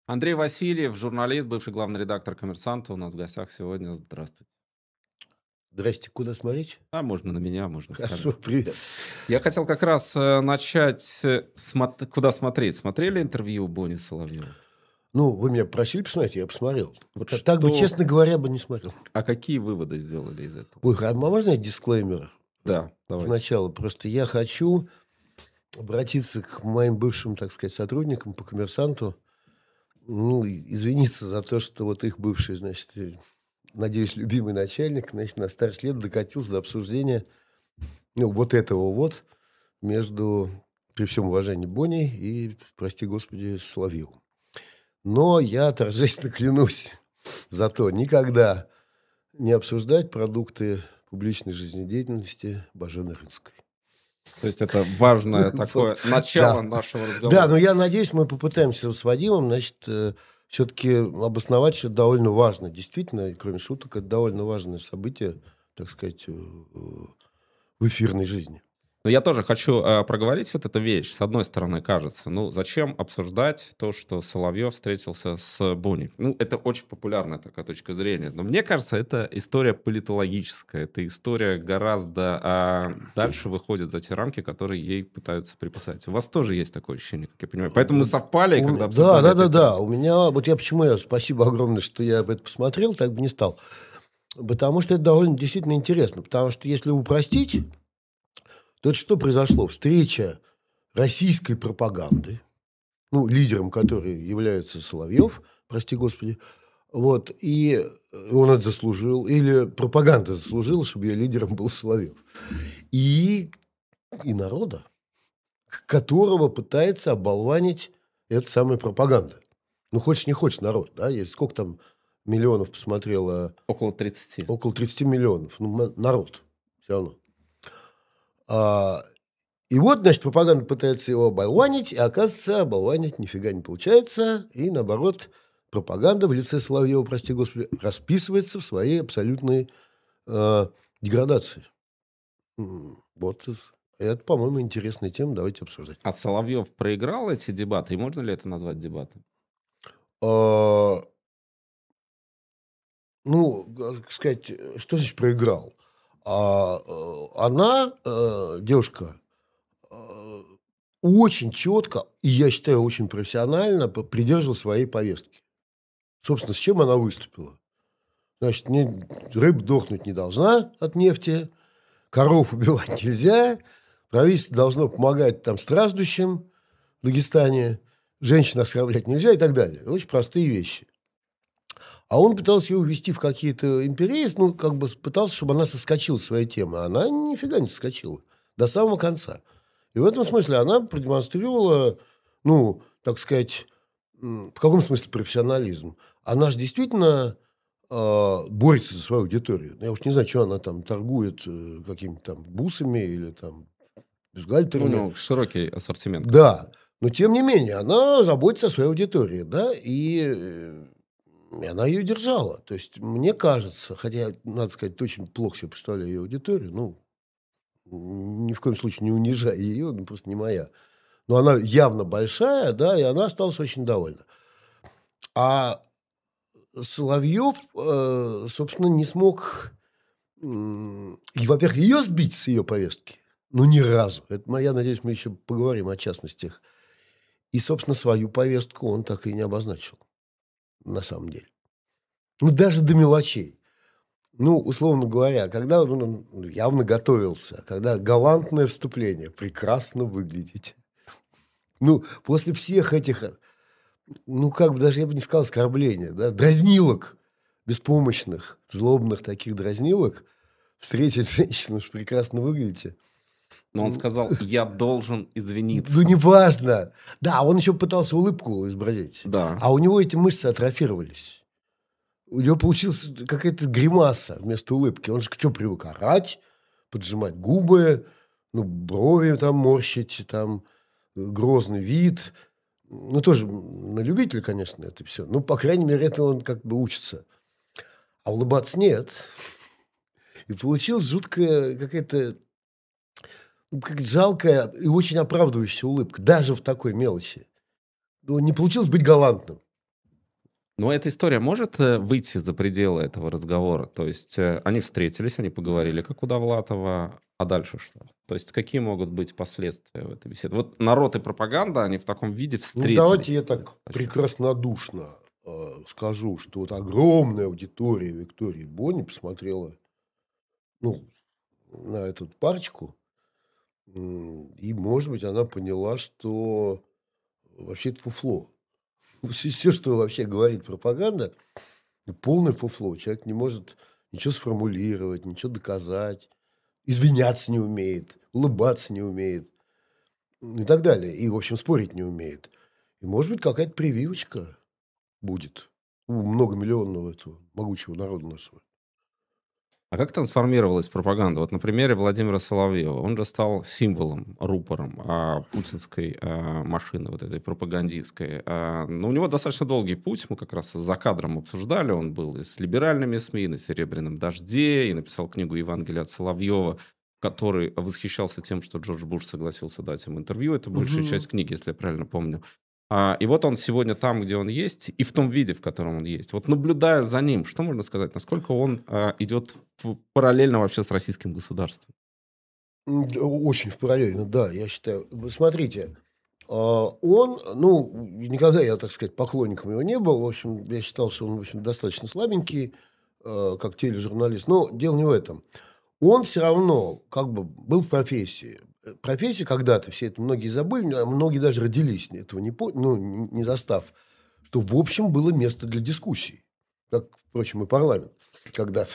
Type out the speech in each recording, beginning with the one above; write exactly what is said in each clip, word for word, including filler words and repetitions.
Андрей Васильев, журналист, бывший главный редактор "Коммерсанта", у нас в гостях сегодня. Здравствуйте. Здрасте. Куда смотреть? А можно на меня, можно в Хорошо, камеру. привет. Я хотел как раз, э, начать, э, смот куда смотреть. Смотрели интервью Бони Соловьева? Ну, вы меня просили посмотреть, я посмотрел. Вот Т так бы, что честно говоря, бы не смотрел. А какие выводы сделали из этого? Ой, а можно я дисклеймер? Да, давайте. Сначала просто я хочу обратиться к моим бывшим, так сказать, сотрудникам по "Коммерсанту". Ну, и извиниться за то, что вот их бывший, значит, э, надеюсь, любимый начальник, значит, на старости лет докатился до обсуждения, ну, вот этого вот между, при всем уважении, Боней и, прости господи, Соловьевым. Но я торжественно клянусь зато никогда не обсуждать продукты публичной жизнедеятельности Божены Рынской. То есть это важное такое начало нашего разговора. Да, но я надеюсь, мы попытаемся с Вадимом, значит, э, все-таки обосновать, что это довольно важно. Действительно, кроме шуток, это довольно важное событие, так сказать, э, в эфирной жизни. Но я тоже хочу, э, проговорить вот эту вещь. С одной стороны, кажется, ну, зачем обсуждать то, что Соловьев встретился с Бони? Ну, это очень популярная такая точка зрения. Но мне кажется, это история политологическая. Это история гораздо а, дальше выходит за те рамки, которые ей пытаются приписать. У вас тоже есть такое ощущение, как я понимаю. Поэтому мы совпали, У- когда Да, обсуждали да, это да, интервью. да. У меня, вот я почему я, спасибо огромное, что я об этом посмотрел, так бы не стал. Потому что это довольно действительно интересно. Потому что если упростить, то это что произошло? Встреча российской пропаганды, ну, лидером которой является Соловьев, прости господи, вот, и он это заслужил, или пропаганда заслужила, чтобы ее лидером был Соловьев, и, и народа, которого пытается оболванить эта самая пропаганда. Ну, хочешь не хочешь, народ, да, есть сколько там миллионов посмотрело? Около тридцати. Около тридцати миллионов. Ну, народ все равно. А, и вот, значит, пропаганда пытается его оболванить, и, оказывается, оболванить нифига не получается. И, наоборот, пропаганда в лице Соловьева, прости господи, расписывается в своей абсолютной э, деградации. М, Вот это, по-моему, интересная тема. Давайте обсуждать. А Соловьев проиграл эти дебаты? И можно ли это назвать дебатом? А, ну, как сказать, что значит проиграл? А, э, она, э, девушка, э, очень четко и, я считаю, очень профессионально п- придерживалась своей повестки. Собственно, с чем она выступила? Значит, не, рыба дохнуть не должна от нефти, коров убивать нельзя, правительство должно помогать там страждущим в Дагестане, женщин оскорблять нельзя и так далее. Очень простые вещи. А он пытался ее увести в какие-то империи, ну, как бы пытался, чтобы она соскочила с своей темы. А она нифига не соскочила. До самого конца. И в этом смысле она продемонстрировала, ну, так сказать, м, в каком смысле профессионализм? Она же действительно э, борется за свою аудиторию. Я уж не знаю, что она там торгует э, какими-то там бусами или там Ну, у бюстгальтерами. него широкий ассортимент. Да, но тем не менее, она заботится о своей аудитории, да, и, э, и она ее держала. То есть, мне кажется, хотя, надо сказать, очень плохо себе представляю ее аудиторию, ну, ни в коем случае не унижая ее, ну, просто не моя. Но она явно большая, да, и она осталась очень довольна. А Соловьев, э, собственно, не смог, м, и, во-первых, ее сбить с ее повестки, ну, ни разу. Это, мы- я надеюсь, мы еще поговорим о частностях. И, собственно, свою повестку он так и не обозначил, на самом деле. Ну, даже до мелочей. Ну, условно говоря, когда он ну, явно готовился, когда галантное вступление, прекрасно выглядите. Ну, после всех этих, э, ну, как бы даже я бы не сказал оскорбления, да, дразнилок беспомощных, злобных таких дразнилок, встретить женщину, что прекрасно выглядите. Но он Ну, сказал: "Я должен Ну, извиниться". неважно. Да, он еще пытался улыбку изобразить. Да. А у него эти мышцы атрофировались. У него получилась какая-то гримаса вместо улыбки. Он же к чему привык? Орать, поджимать губы, ну, брови там морщить, там, э, грозный вид. Ну, тоже на любителя, конечно, это все. Ну, по крайней мере, это он как бы учится. А улыбаться нет. И получилась жуткая какая-то, ну, как жалкая и очень оправдывающая улыбка. Даже в такой мелочи. Ну, не получилось быть галантным. Но эта история может э, выйти за пределы этого разговора? То есть э, они встретились, они поговорили, как у Довлатова, а дальше что? То есть какие могут быть последствия в этой беседе? Вот народ и пропаганда, они в таком виде Ну, давайте встретились. я так прекраснодушно э, скажу, что вот огромная аудитория Виктории Бони посмотрела, ну, на эту парочку, м, и, может быть, она поняла, что вообще это фуфло. Все, что вообще говорит пропаганда, полное фуфло. Человек не может ничего сформулировать, ничего доказать, извиняться не умеет, улыбаться не умеет и так далее. И, в общем, спорить не умеет. И, может быть, какая-то прививочка будет у многомиллионного этого могучего народа нашего. А как трансформировалась пропаганда? Вот на примере Владимира Соловьева. Он же стал символом, рупором а, путинской а, машины, вот этой пропагандистской. А, но у него достаточно долгий путь. Мы как раз за кадром обсуждали. Он был и с либеральными СМИ, и на «Серебряном дожде», и написал книгу «Евангелие от Соловьева», который восхищался тем, что Джордж Буш согласился дать ему интервью. Это большая Мгм. часть книги, если я правильно помню. А, и вот он сегодня там, где он есть, и в том виде, в котором он есть. Вот наблюдая за ним, что можно сказать, насколько он а, идет в- параллельно вообще с российским государством? М, да, очень в параллельно, да, я считаю. Вы смотрите, а, он, ну, никогда я, так сказать, поклонником его не был. В общем, я считал, что он, в общем, достаточно слабенький, э, как тележурналист. Но дело не в этом. Он все равно как бы был в профессии. Э, Профессия когда-то, все это многие забыли, а многие даже родились, этого не, по- ну, не не застав, что, в общем, было место для дискуссий. Как, впрочем, и парламент когда-то.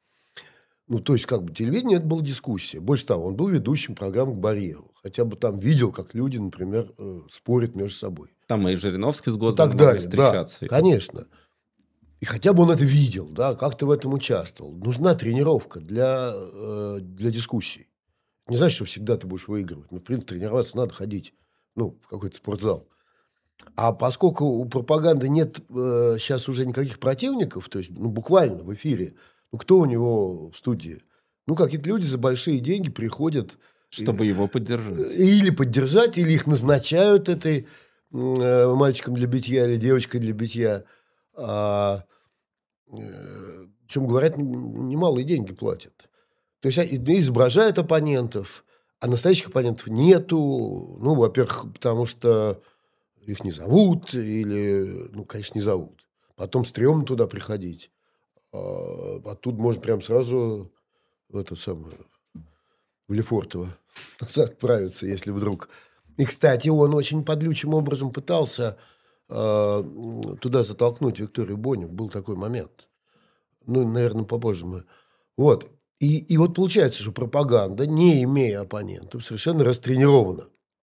Ну, то есть, как бы телевидение – это была дискуссия. Больше того, он был ведущим программы к Барьеру. Хотя бы там видел, как люди, например, э, спорят между собой. Там и Жириновский с И Госдумой так могли далее. Да, встречаться. конечно. И хотя бы он это видел, да, как-то в этом участвовал. Нужна тренировка для, э, для дискуссий. Не значит, что всегда ты будешь выигрывать. Но, в принципе, тренироваться надо ходить, ну, в какой-то спортзал. А поскольку у пропаганды нет э, сейчас уже никаких противников, то есть, ну, буквально в эфире, ну, кто у него в студии? Ну, какие-то люди за большие деньги приходят э, Чтобы его поддержать. или поддержать, или их назначают этой м, э, мальчиком для битья или девочкой для битья. А, э, Причем, говорят, н- немалые деньги платят. То есть, а, и- да, изображают оппонентов, а настоящих оппонентов нету. Ну, во-первых, потому что их не зовут или, ну, конечно, не зовут. Потом стрёмно туда приходить. А, оттуда можно прям сразу в это самое, в Лефортово отправиться, если вдруг. И, кстати, он очень подлючим образом пытался а, м, туда затолкнуть Викторию Боню. Был такой момент. Ну, наверное, попозже мы. Вот. И, и вот получается, что пропаганда, не имея оппонентов, совершенно растренирована.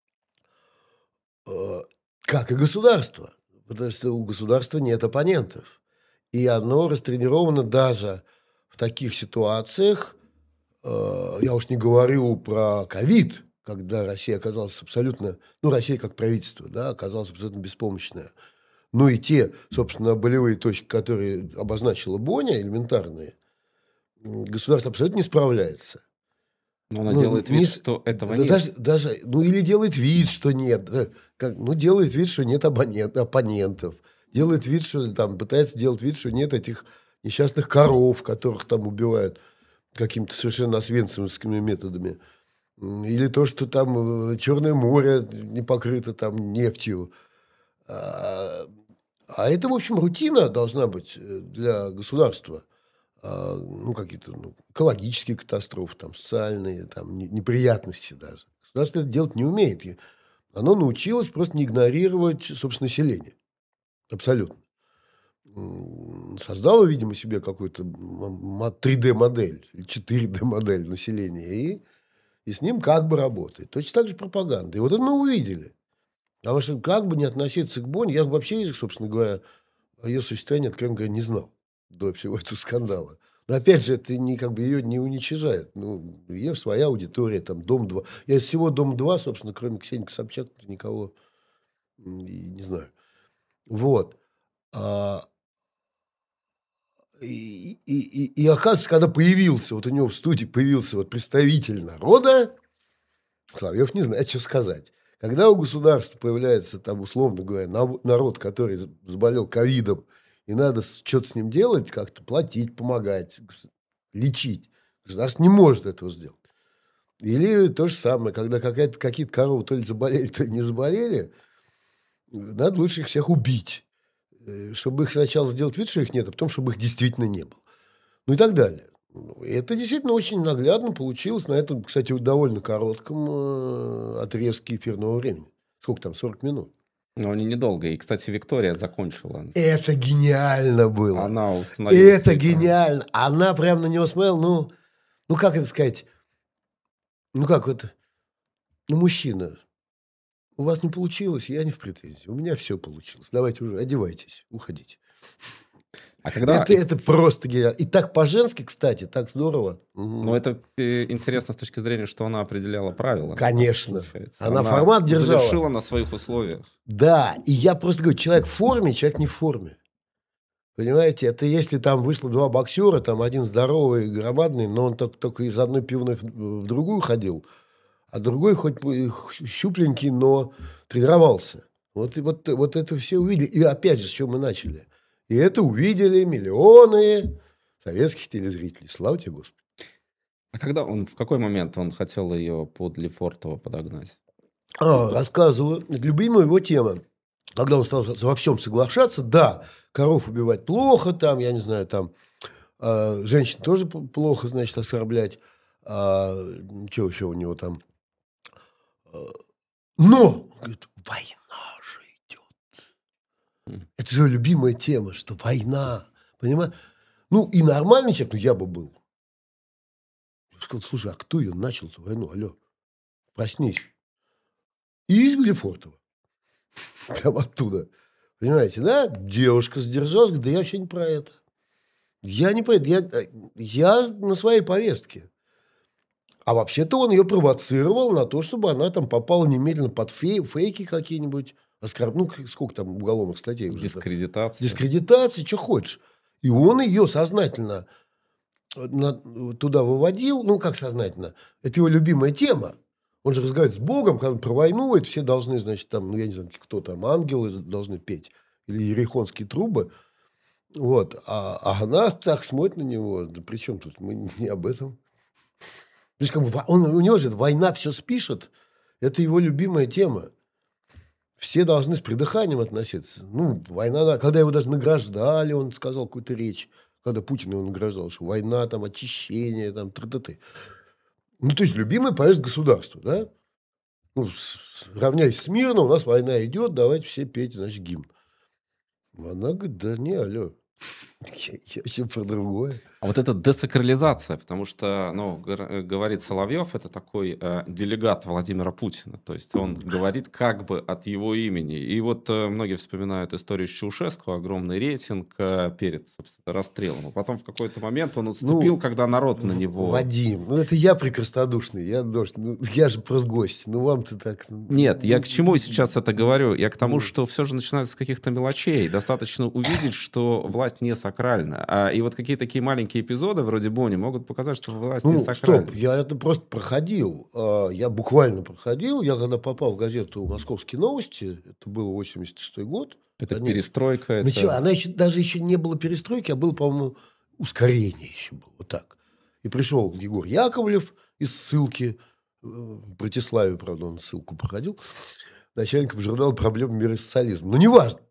Э, как и государство. Потому что у государства нет оппонентов. И оно растренировано даже в таких ситуациях. Э, я уж не говорю про ковид, когда Россия оказалась абсолютно, ну, Россия как правительство, да, оказалась абсолютно беспомощная. Ну и те, собственно, болевые точки, которые обозначила Боня, элементарные, м, государство абсолютно не справляется. Но она Ну, делает не вид, с что этого да нет. даже даже, ну, или делает вид, что нет, да, как, ну, делает вид, что нет абонент оппонентов, делает вид, что там пытается делать вид, что нет этих несчастных коров, которых там убивают какими-то совершенно освенцимскими методами. М, или то, что там, э, Черное море не покрыто там нефтью. А, а это, в общем, рутина должна быть, э, для государства. А, ну, какие-то, ну, экологические катастрофы, там, социальные, там, не- неприятности даже. Государство это делать не умеет. И оно научилось просто не игнорировать, собственно, население. Абсолютно. М, Создало, видимо, себе какую-то м- три дэ-модель или четыре дэ-модель населения, и, и с ним как бы работает. Точно так же пропаганда. И вот это мы увидели. Потому что как бы не относиться к Бонне, я вообще, собственно говоря, о ее существовании, откровенно говоря, не знал до всего этого скандала. Но опять же, это не, как бы ее не уничижает. Ну, ее своя аудитория, там, Дом-два. Я из всего Дом-два, собственно, кроме Ксении Собчак, никого м, и не знаю. Вот. А, и, и, и, и оказывается, когда появился, вот у него в студии появился вот представитель народа, Соловьев не знает, что сказать. Когда у государства появляется, там, условно говоря, нав- народ, который з- заболел ковидом и надо что-то с ним делать, как-то платить, помогать, лечить. Государство не может этого сделать. Или то же самое, когда какая-то, какие-то коровы то ли заболели, то ли не заболели, надо лучше их всех убить. Чтобы их сначала сделать вид, что их нет, а потом, чтобы их действительно не было. Ну и так далее. Это действительно очень наглядно получилось на этом, кстати, довольно коротком отрезке эфирного времени. Сколько там, сорок минут? Но они недолго. И, кстати, Виктория закончила. Это гениально было. Она установила. Это гениально. Она прям на него смотрела, ну, ну как это сказать? Ну как это? Ну, мужчина, у вас не получилось, я не в претензии. У меня все получилось. Давайте уже одевайтесь, уходите. А когда... это, это просто гениально. И так по-женски, кстати, так здорово. Но это интересно с точки зрения, что она определяла правила. Конечно. Она, она формат держала. Завершила на своих условиях. Да, и я просто говорю, человек в форме, человек не в форме. Понимаете, это если там вышло два боксера, там один здоровый, громадный, но он только, только из одной пивной в другую ходил, а другой хоть щупленький, но тренировался. Вот, и вот, вот это все увидели. И опять же, с чего мы начали. И это увидели миллионы советских телезрителей. Слава тебе, Господи. А когда он, в какой момент он хотел ее под Лефортово подогнать? А, рассказываю. Любимая его тема. Когда он стал во всем соглашаться, да, коров убивать плохо, там, я не знаю, там, э, женщин тоже плохо, значит, оскорблять. А, что еще у него там? Но, говорит, война же идет. Это же его любимая тема, что война, понимаешь? Ну, и нормальный человек, ну, я бы был. Я сказал, слушай, а кто ее начал-то войну? Алло, проснись. И из Лефортово. Прям оттуда. Понимаете, да? Девушка задержалась, говорит, да я вообще не про это. Я не про это. Я, я на своей повестке. А вообще-то он ее провоцировал на то, чтобы она там попала немедленно под фей, фейки какие-нибудь. Оскорб... Ну, сколько там уголовных статей уже. Дискредитация. Дискредитация, что хочешь. И он ее сознательно на... туда выводил. Ну, как сознательно? Это его любимая тема. Он же разговаривает с Богом, когда он про войну, это все должны, значит, там, ну, я не знаю, кто там, ангелы должны петь. Или ерехонские трубы. Вот. А, а она так смотрит на него. Да при чем тут? Мы не об этом. То есть, как бы, он, у него же война все спишет. Это его любимая тема. Все должны с придыханием относиться. Ну, война, когда его даже награждали, он сказал какую-то речь, когда Путин его награждал, что война, там, очищение, там, т-т-т. Ну, то есть, любимый поезд государства, да? Ну, равняясь с мирно, у нас война идет, давайте все петь, значит, гимн. Она говорит, да не, алло. Я, я вообще про другое. А вот эта десакрализация, потому что, ну, говорит Соловьев, это такой э, делегат Владимира Путина. То есть он говорит как бы от его имени. И вот э, многие вспоминают историю с Чаушеску, огромный рейтинг э, перед, собственно, расстрелом. А потом в какой-то момент он отступил, ну, когда народ на него... Вадим, ну это я прекраснодушный, я, ну, я же просто гость. Ну вам-то так... Нет, я к чему сейчас это говорю? Я к тому, что все же начинается с каких-то мелочей. Достаточно увидеть, что власть не сакральна. А, и вот какие-то такие маленькие эпизоды вроде Бони могут показать, что власть ну, не сакральна. Стоп, я это просто проходил. Я буквально проходил. Я когда попал в газету «Московские новости», это был восемьдесят шестой год. Это они... перестройка. Это... Начала. Она еще, даже еще не было перестройки, а было, по-моему, ускорение еще было. Вот так. И пришел Егор Яковлев из ссылки. В Братиславе, правда, он ссылку проходил. Начальником журнала «Проблемы мира и социализма». Ну, неважно.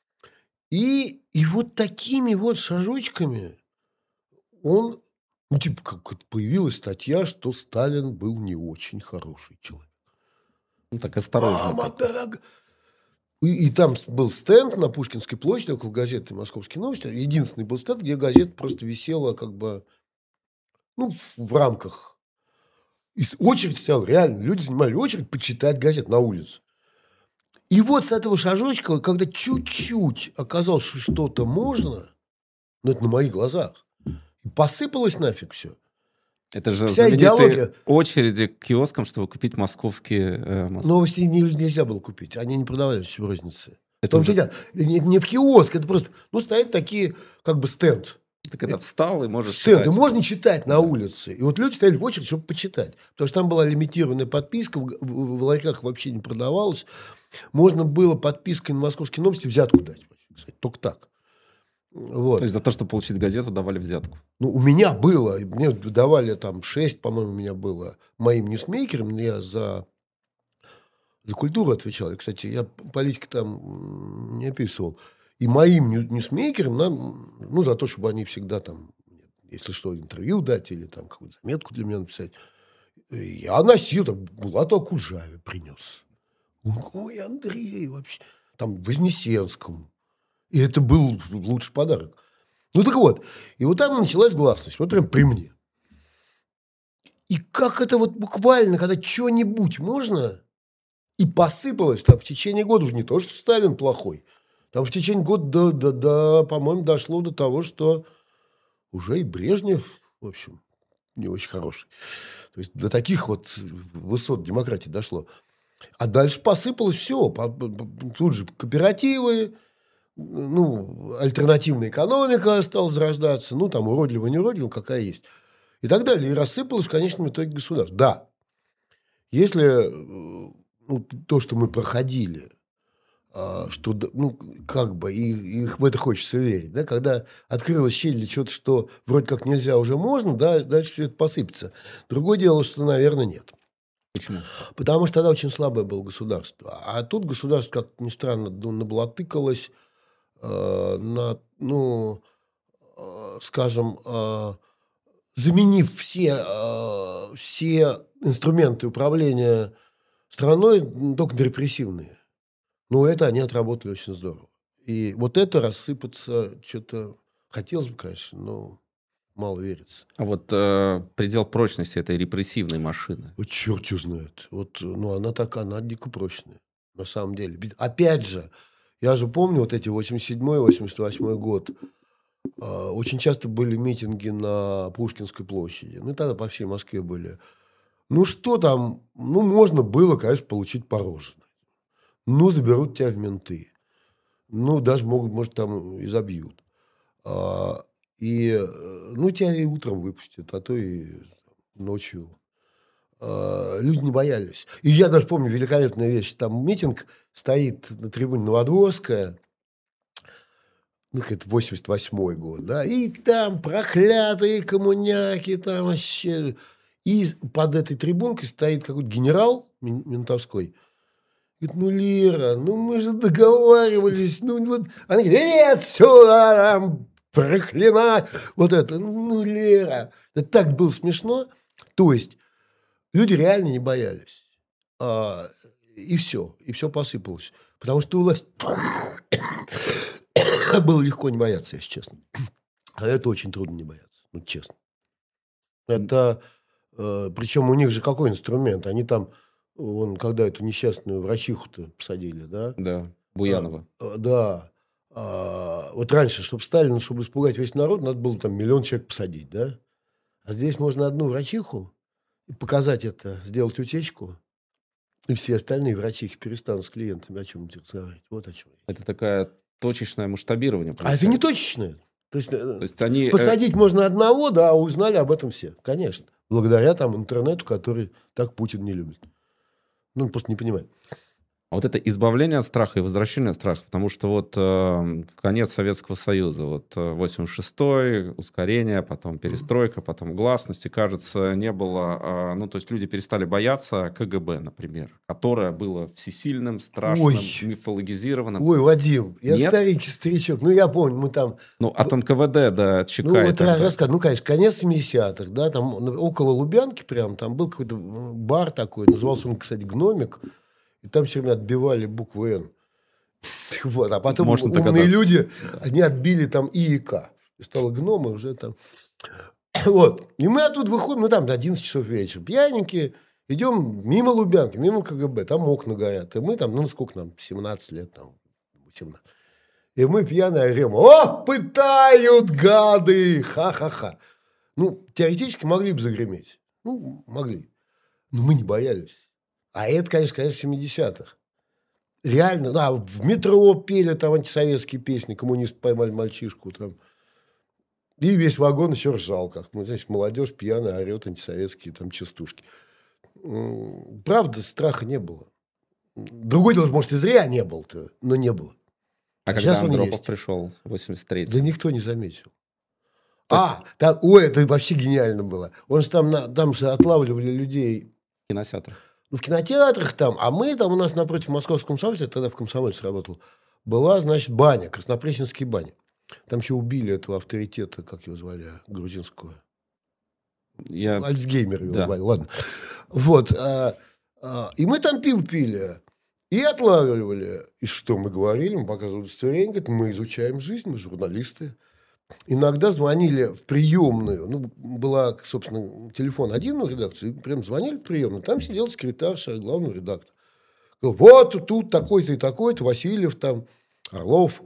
И, и вот такими вот шажочками он, ну, типа, как появилась статья, что Сталин был не очень хороший человек. Ну, так осторожно. Мама, дорогая. И, и там был стенд на Пушкинской площади около газеты «Московские новости». Единственный был стенд, где газета просто висела как бы, ну, в рамках. И очередь стояла, реально. Люди занимали очередь почитать газет на улице. И вот с этого шажочка, когда чуть-чуть оказалось, что что-то можно, ну, это на моих глазах, и посыпалось нафиг все. Это же вся идеология. Очереди к киоскам, чтобы купить московские... Э, моск... Новости не, нельзя было купить. Они не продавались в рознице. Это уже... не, не в киоск, это просто... Ну, стоят такие, как бы, стенд. Ты когда встал и можешь стенд, читать. И можно читать на улице. И вот люди стояли в очередь, чтобы почитать. Потому что там была лимитированная подписка, в, в, в ларьках вообще не продавалась. Можно было подпиской на «Московские новости» взятку дать. Кстати, только так. Вот. То есть за то, чтобы получить газету, давали взятку? Ну, у меня было. Мне давали там шесть, по-моему, у меня было моим ньюсмейкером. Я за, за культуру отвечал. И, кстати, я политики там не описывал. И моим ньюсмейкерам, нам, ну, за то, чтобы они всегда там, если что, интервью дать или там какую-то заметку для меня написать, я носил, там, Булату Акуджаве принес. Ой, Андрей, вообще. Там, Вознесенскому. И это был лучший подарок. Ну, так вот. И вот там началась гласность. Вот прям при мне. И как это вот буквально, когда что-нибудь можно, и посыпалось, там в течение года уже не то, что Сталин плохой. Там в течение года, до, до, до, по-моему, дошло до того, что уже и Брежнев, в общем, не очень хороший. То есть до таких вот высот демократии дошло. А дальше посыпалось все. Тут же кооперативы, ну, альтернативная экономика стала зарождаться. Ну, там уродливо, не уродливо, какая есть. И так далее. И рассыпалось в конечном итоге государство. Да. Если ну, то, что мы проходили, что, ну, как бы, и, и в это хочется верить, да, когда открылась щель для чего-то, что вроде как нельзя, уже можно, да, дальше все это посыпется. Другое дело, что, наверное, нет. Почему? Потому что тогда очень слабое было государство. А тут государство, как ни странно, наблатыкалось э, на, ну, э, скажем, э, заменив все, э, все инструменты управления страной только на репрессивные. Ну, это они отработали очень здорово. И вот это рассыпаться что-то хотелось бы, конечно, но мало верится. А вот э, предел прочности этой репрессивной машины? Вот черт ее знает. Вот, ну, она такая, она дико прочная, на самом деле. Опять же, я же помню вот эти восемьдесят седьмой восемьдесят восьмой год. Э, очень часто были митинги на Пушкинской площади. Ну, тогда по всей Москве были. Ну, что там? Ну, можно было, конечно, получить по роже. Ну, заберут тебя в менты. Ну, даже могут, может, там и забьют. А, и, ну, тебя и утром выпустят, а то и ночью. А, люди не боялись. И я даже помню великолепная вещь. Там митинг стоит на трибуне Новодворская. Ну, это восемьдесят восьмой год, да. И там проклятые коммуняки, там вообще. И под этой трибункой стоит какой-то генерал ментовской. Говорит, ну, Лера, ну мы же договаривались. Ну, вот. Она говорит, иди отсюда, там, проклинай. Вот это, ну, Лера. Это так было смешно. То есть, люди реально не боялись. А, и все. И все посыпалось. Потому что у власти было легко не бояться, если честно. А это очень трудно не бояться. Ну, честно. Это, э, причем у них же какой инструмент? Они там... Вон, когда эту несчастную врачиху-то посадили, да? Да, Буянова. А, да. А, вот раньше, чтобы Сталина, чтобы испугать весь народ, надо было там миллион человек посадить, да? А здесь можно одну врачиху показать это, сделать утечку, и все остальные врачихи перестанут с клиентами о чем-нибудь разговаривать. Вот о чем. Это такая точечное масштабирование. А это не точечное. То есть, То есть они... посадить можно одного, да, а узнали об этом все. Конечно. Благодаря там интернету, который так Путин не любит. Ну, он просто не понимает. А вот это избавление от страха и возвращение от страха, потому что вот э, конец Советского Союза, вот восемьдесят шестой, ускорение, потом перестройка, потом гласности, кажется, не было, э, ну, то есть люди перестали бояться ка гэ бэ, например, которое было всесильным, страшным, Ой. мифологизированным. Ой, Вадим, я Нет? старенький старичок, ну, я помню, мы там... Ну, от эн ка вэ дэ до ЧК. Ну, вот рассказ, ну, конечно, конец семидесятых, да, там около Лубянки прям, там был какой-то бар такой, назывался он, кстати, «Гномик». И там все время отбивали букву «Н». Вот. А потом Можно умные догадаться. люди, да. они отбили там «И» и «К». И стало «Гномы» уже там. Вот. И мы оттуда выходим, ну, там до одиннадцати часов вечера. Пьяненькие. Идем мимо Лубянки, мимо ка гэ бэ. Там окна горят. И мы там, ну, сколько нам? семнадцать лет там. семнадцать. И мы пьяные орем. О, пытают, гады! Ха-ха-ха. Ну, теоретически могли бы загреметь. Ну, могли. Но мы не боялись. А это, конечно, конечно, семидесятых. Реально, да, в метро пели там антисоветские песни, коммунисты поймали мальчишку там. И весь вагон еще ржал, как мы, значит, молодежь пьяная орет антисоветские там частушки. Правда, страха не было. Другой дело, может, и зря не было-то, но не было. А, А когда сейчас он Андропов есть. пришел в восемьдесят Да третьем? никто не заметил. То А, там, ой, это вообще гениально было. Он же там, на- там же отлавливали людей Кинотеатр. ну, в кинотеатрах там, а мы там у нас напротив Московского комсомольца, я тогда в комсомольце работал, была, значит, баня, Краснопресненские бани. Там еще убили этого авторитета, как его звали, грузинского. Я... Альцгеймер его Да. звали, ладно. Вот. А, а, и мы там пиво пили. И отлавливали. И что мы говорили? Мы показывали удостоверение. Говорит, мы изучаем жизнь, мы журналисты. Иногда звонили в приемную. Ну, была, собственно, телефон один у редакции. Прям звонили в приемную. Там сидел секретарша, главный редактор. Говорил, вот тут такой-то и такой-то, Васильев там, Орлов.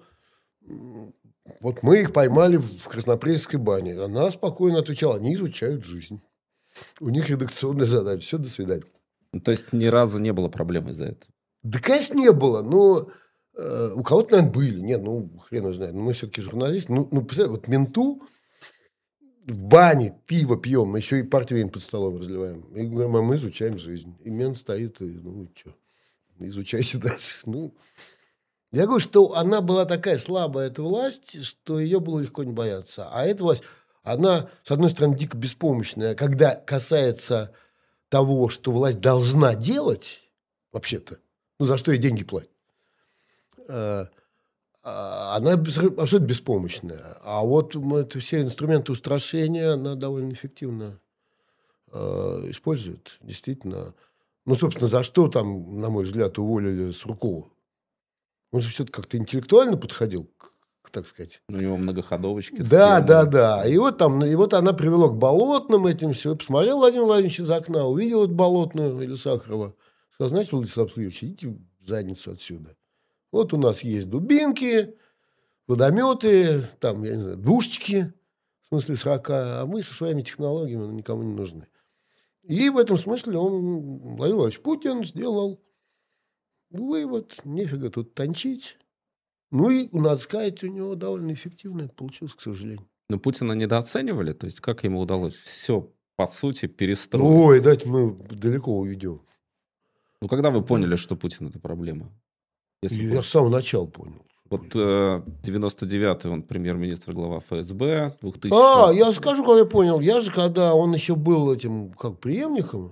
Вот мы их поймали в Краснопресненской бане. Она спокойно отвечала, они изучают жизнь. У них редакционная задача. Все, до свидания. То есть ни разу не было проблем из-за этого? Да, конечно, не было. Но э, у кого-то, наверное, были. Нет, ну, хрен его знает. Но мы все-таки журналисты. Ну, ну, представь, вот менту в бане пиво пьем, мы еще и портвейн под столом разливаем. И говорим, а мы изучаем жизнь. И мент стоит, и, ну, что, изучайте дальше. Ну, я говорю, что она была такая слабая, эта власть, что ее было легко не бояться. А эта власть, она, с одной стороны, дико беспомощная, когда касается того, что власть должна делать, вообще-то, ну, за что ей деньги платят, она абсолютно беспомощная. А вот это все инструменты устрашения она довольно эффективно использует. Действительно. Ну, собственно, за что там, на мой взгляд, уволили Суркова? Он же все-таки как-то интеллектуально подходил к, так сказать. У него многоходовочки. Да, да, да. И вот, там, и вот она привела к Болотным этим все. Посмотрел Владимир Владимирович из окна, увидел эту Болотную или Сахарова. Сказал, знаете, Владислав Владимирович, идите в задницу отсюда. Вот у нас есть дубинки, водометы, там, я не знаю, душечки, в смысле срока, а мы со своими технологиями никому не нужны. И в этом смысле он, Владимир Владимирович Путин, сделал вывод, нефига тут тончить. Ну и, надо сказать, у него довольно эффективно это получилось, к сожалению. Но Путина недооценивали? То есть, как ему удалось все, по сути, перестроить? Ой, дайте мы далеко уведем. Ну, когда вы поняли, что Путин – это проблема? Если Я помните. с самого начала понял. Вот э, девяносто девятый он премьер-министр, глава эф эс бэ, двухтысячный. А, я скажу, когда я понял. Я же, когда он еще был этим, как, преемником,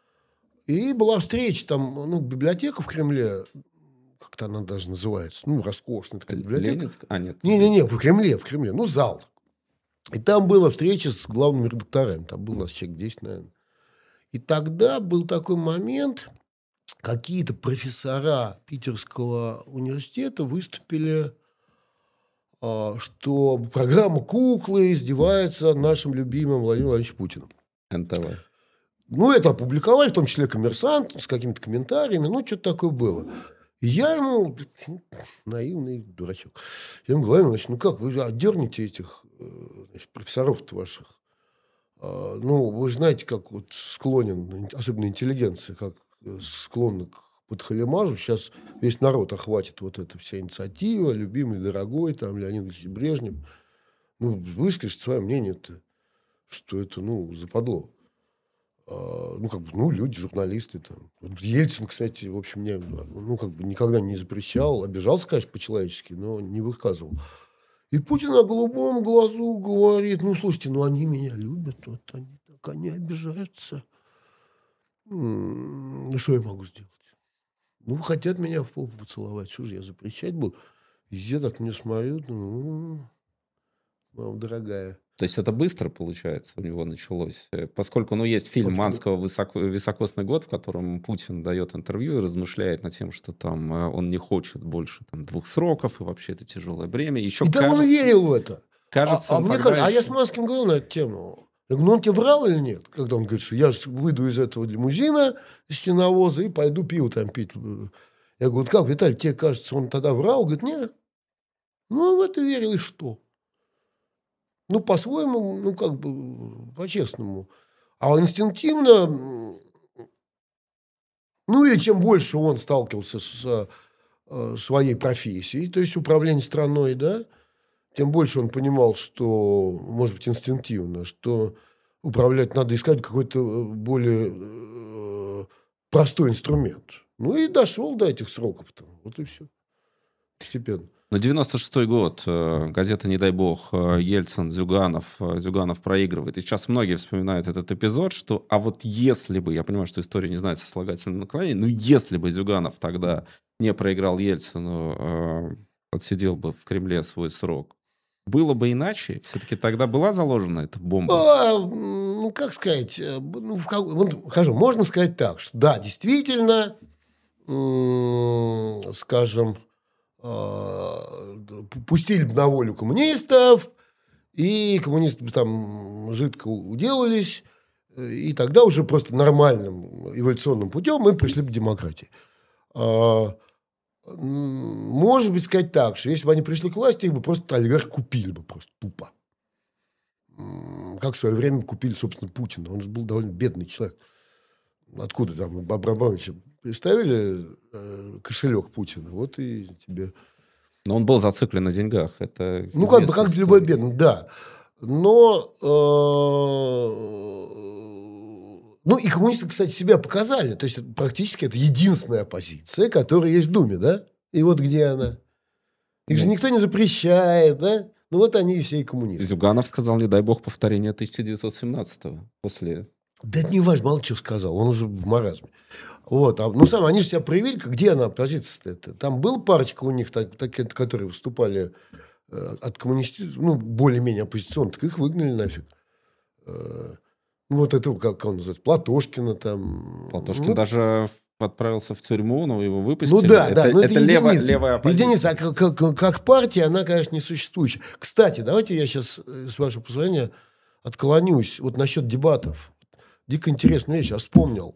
и была встреча, там, ну, библиотека в Кремле, как-то она даже называется, ну, роскошная такая библиотека. Ленинск? А, нет. Не-не-не, в Кремле, в Кремле, ну, зал. И там была встреча с главными редакторами, там было у нас человек десять, наверное. И тогда был такой момент, какие-то профессора Питерского университета выступили, что программа «Куклы» издевается над нашим любимым Владимиром Владимировичем Путиным. эн тэ вэ. Ну, это опубликовали, в том числе «Коммерсант», с какими-то комментариями, ну, что-то такое было. И я ему, наивный дурачок, я ему говорю, значит, ну как, вы отдерните этих значит, профессоров-то ваших. Ну, вы же знаете, как вот склонен, особенно интеллигенция, как склонна к подхалимажу. Сейчас весь народ охватит вот эта вся инициатива, любимый, дорогой, там, Леонид Ильич Брежнев. Ну, выскажите свое мнение-то, что это, ну, западло. Ну, как бы, ну, люди, журналисты там. Вот Ельцин, кстати, в общем, мне, ну, как бы никогда не запрещал, обижался, конечно, по-человечески, но не выказывал. И Путин на голубом глазу говорит, ну, слушайте, ну, они меня любят, вот они так, они обижаются. Ну, что я могу сделать? Ну, хотят меня в попу поцеловать, что же я запрещать буду? И я так мне смотрю, ну, мама дорогая. То есть это быстро, получается, у него началось. Поскольку, ну, есть фильм Манского «Высоко, «Високосный год», в котором Путин дает интервью и размышляет над тем, что там он не хочет больше там, двух сроков, и вообще это тяжелое бремя. Еще и кажется, там он верил в это. Кажется, а, он а, мне тогда кажется, еще... а я с Манским говорил на эту тему. Я говорю, ну, он тебе врал или нет? Когда он говорит, что я же выйду из этого лимузина, из стеновоза, и пойду пиво там пить. Я говорю, вот как, Виталий, тебе кажется, он тогда врал? Он говорит, нет. Ну, он в это верил, и что? Ну, по-своему, ну, как бы, по-честному. А инстинктивно, ну, или чем больше он сталкивался с э, своей профессией, то есть управление страной, да, тем больше он понимал, что, может быть, инстинктивно, что управлять надо искать какой-то более э, простой инструмент. Ну, и дошел до этих сроков-то. Вот и все. Постепенно. На девяносто шестой год, э, газета «Не дай бог», э, Ельцин, Зюганов, э, Зюганов проигрывает. И сейчас многие вспоминают этот эпизод, что а вот если бы, я понимаю, что история не знает сослагательного наклонения, но если бы Зюганов тогда не проиграл Ельцину, э, отсидел бы в Кремле свой срок, было бы иначе? Все-таки тогда была заложена эта бомба? А, ну, как сказать, э, б- ну, в как- вот, хорошо, можно сказать так, что да, действительно, м, скажем, а, д- пу- пустили бы на волю коммунистов, и коммунисты бы там жидко у- уделались, э, и тогда уже просто нормальным эволюционным путем мы пришли бы к демократии. А, м, Может быть, сказать так, что если бы они пришли к власти, их бы просто олигархи купили бы просто тупо. М, Как в свое время купили, собственно, Путина. Он же был довольно бедный человек. Откуда там Абрамовича представили э, кошелек Путина? Вот и тебе. Но он был зациклен на деньгах. Это Ну, как бы, известная как любой история. бедный, да. Но, э, ну, и коммунисты, кстати, себя показали. То есть, это практически это единственная оппозиция, которая есть в Думе, да? И вот где она. Их же Ну, никто не запрещает, да? Ну, вот они и все и коммунисты. Зюганов сказал, не дай бог, повторения тысяча девятьсот семнадцатого. После... Да это не важно, мало чего сказал, он уже в маразме. Вот, а, ну, сам, они же себя проявили, как- где она, оппозиция это? Там был парочка у них, так, так- которые выступали э, от коммунистов, ну, более-менее оппозиционных, так их выгнали нафиг. Э, ну, вот это, как он называется, Платошкина там. Платошкин Ну, даже в- отправился в тюрьму, но его ну выпустили. да, это да, но это, это лево- единица. левая оппозиция. Единица, а как, как- как партия, она, конечно, несуществующая. Кстати, давайте я сейчас, с вашего позволения, отклонюсь вот насчет дебатов. Дико интересную вещь, я вспомнил.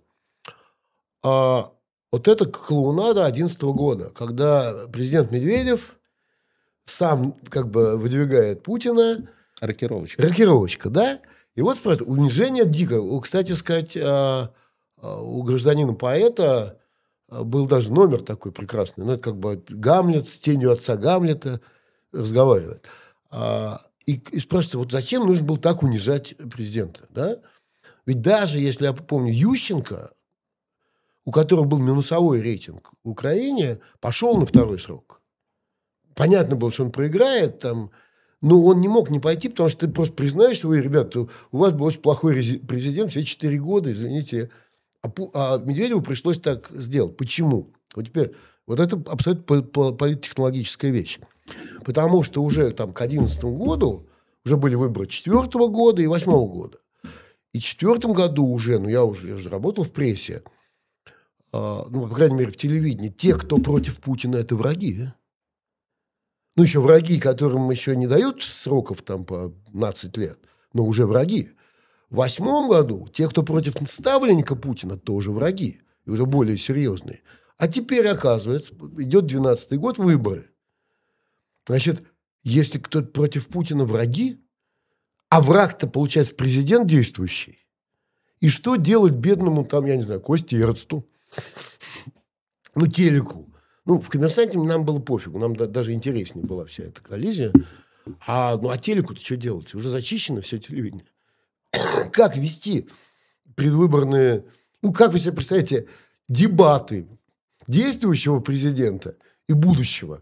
А, вот это клоунада две тысячи одиннадцатого года, когда президент Медведев сам как бы выдвигает Путина. Рокировочка. Рокировочка, да? И вот спрашивают, унижение дико. У, Кстати сказать, а, а, у гражданина-поэта а, был даже номер такой прекрасный. Ну, это как бы Гамлет с тенью отца Гамлета разговаривает. А, и, и спрашивается, вот зачем нужно было так унижать президента, да? Ведь даже, если я помню, Ющенко, у которого был минусовой рейтинг в Украине, пошел на второй срок. Понятно было, что он проиграет там, но он не мог не пойти, потому что ты просто признаешь, что вы, ребята, у вас был очень плохой рези- президент все четыре года, извините. А, Пу- а Медведеву пришлось так сделать. Почему? Вот теперь, вот это абсолютно по- по- политтехнологическая вещь. Потому что уже там к две тысячи одиннадцатому году уже были выборы четвертого года и восьмого года. И в четвертом году уже, ну я уже, я же работал в прессе, а, ну, по крайней мере, в телевидении, те, кто против Путина, это враги. а. Ну, еще враги, которым еще не дают сроков там по пятнадцать лет, но уже враги. В восьмом году те, кто против ставленника Путина, тоже враги. И уже более серьезные. А теперь, оказывается, идет двенадцатый год, выборы. Значит, если кто-то против Путина враги, а враг-то, получается, президент действующий, и что делать бедному, там, я не знаю, Косте Эрцту, ну, телеку. Ну, в «Коммерсанте» нам было пофигу, нам да- даже интереснее была вся эта коллизия. А, ну, а телеку-то что делать? Уже зачищено все телевидение. Как вести предвыборные... Ну, как вы себе представляете, дебаты действующего президента и будущего?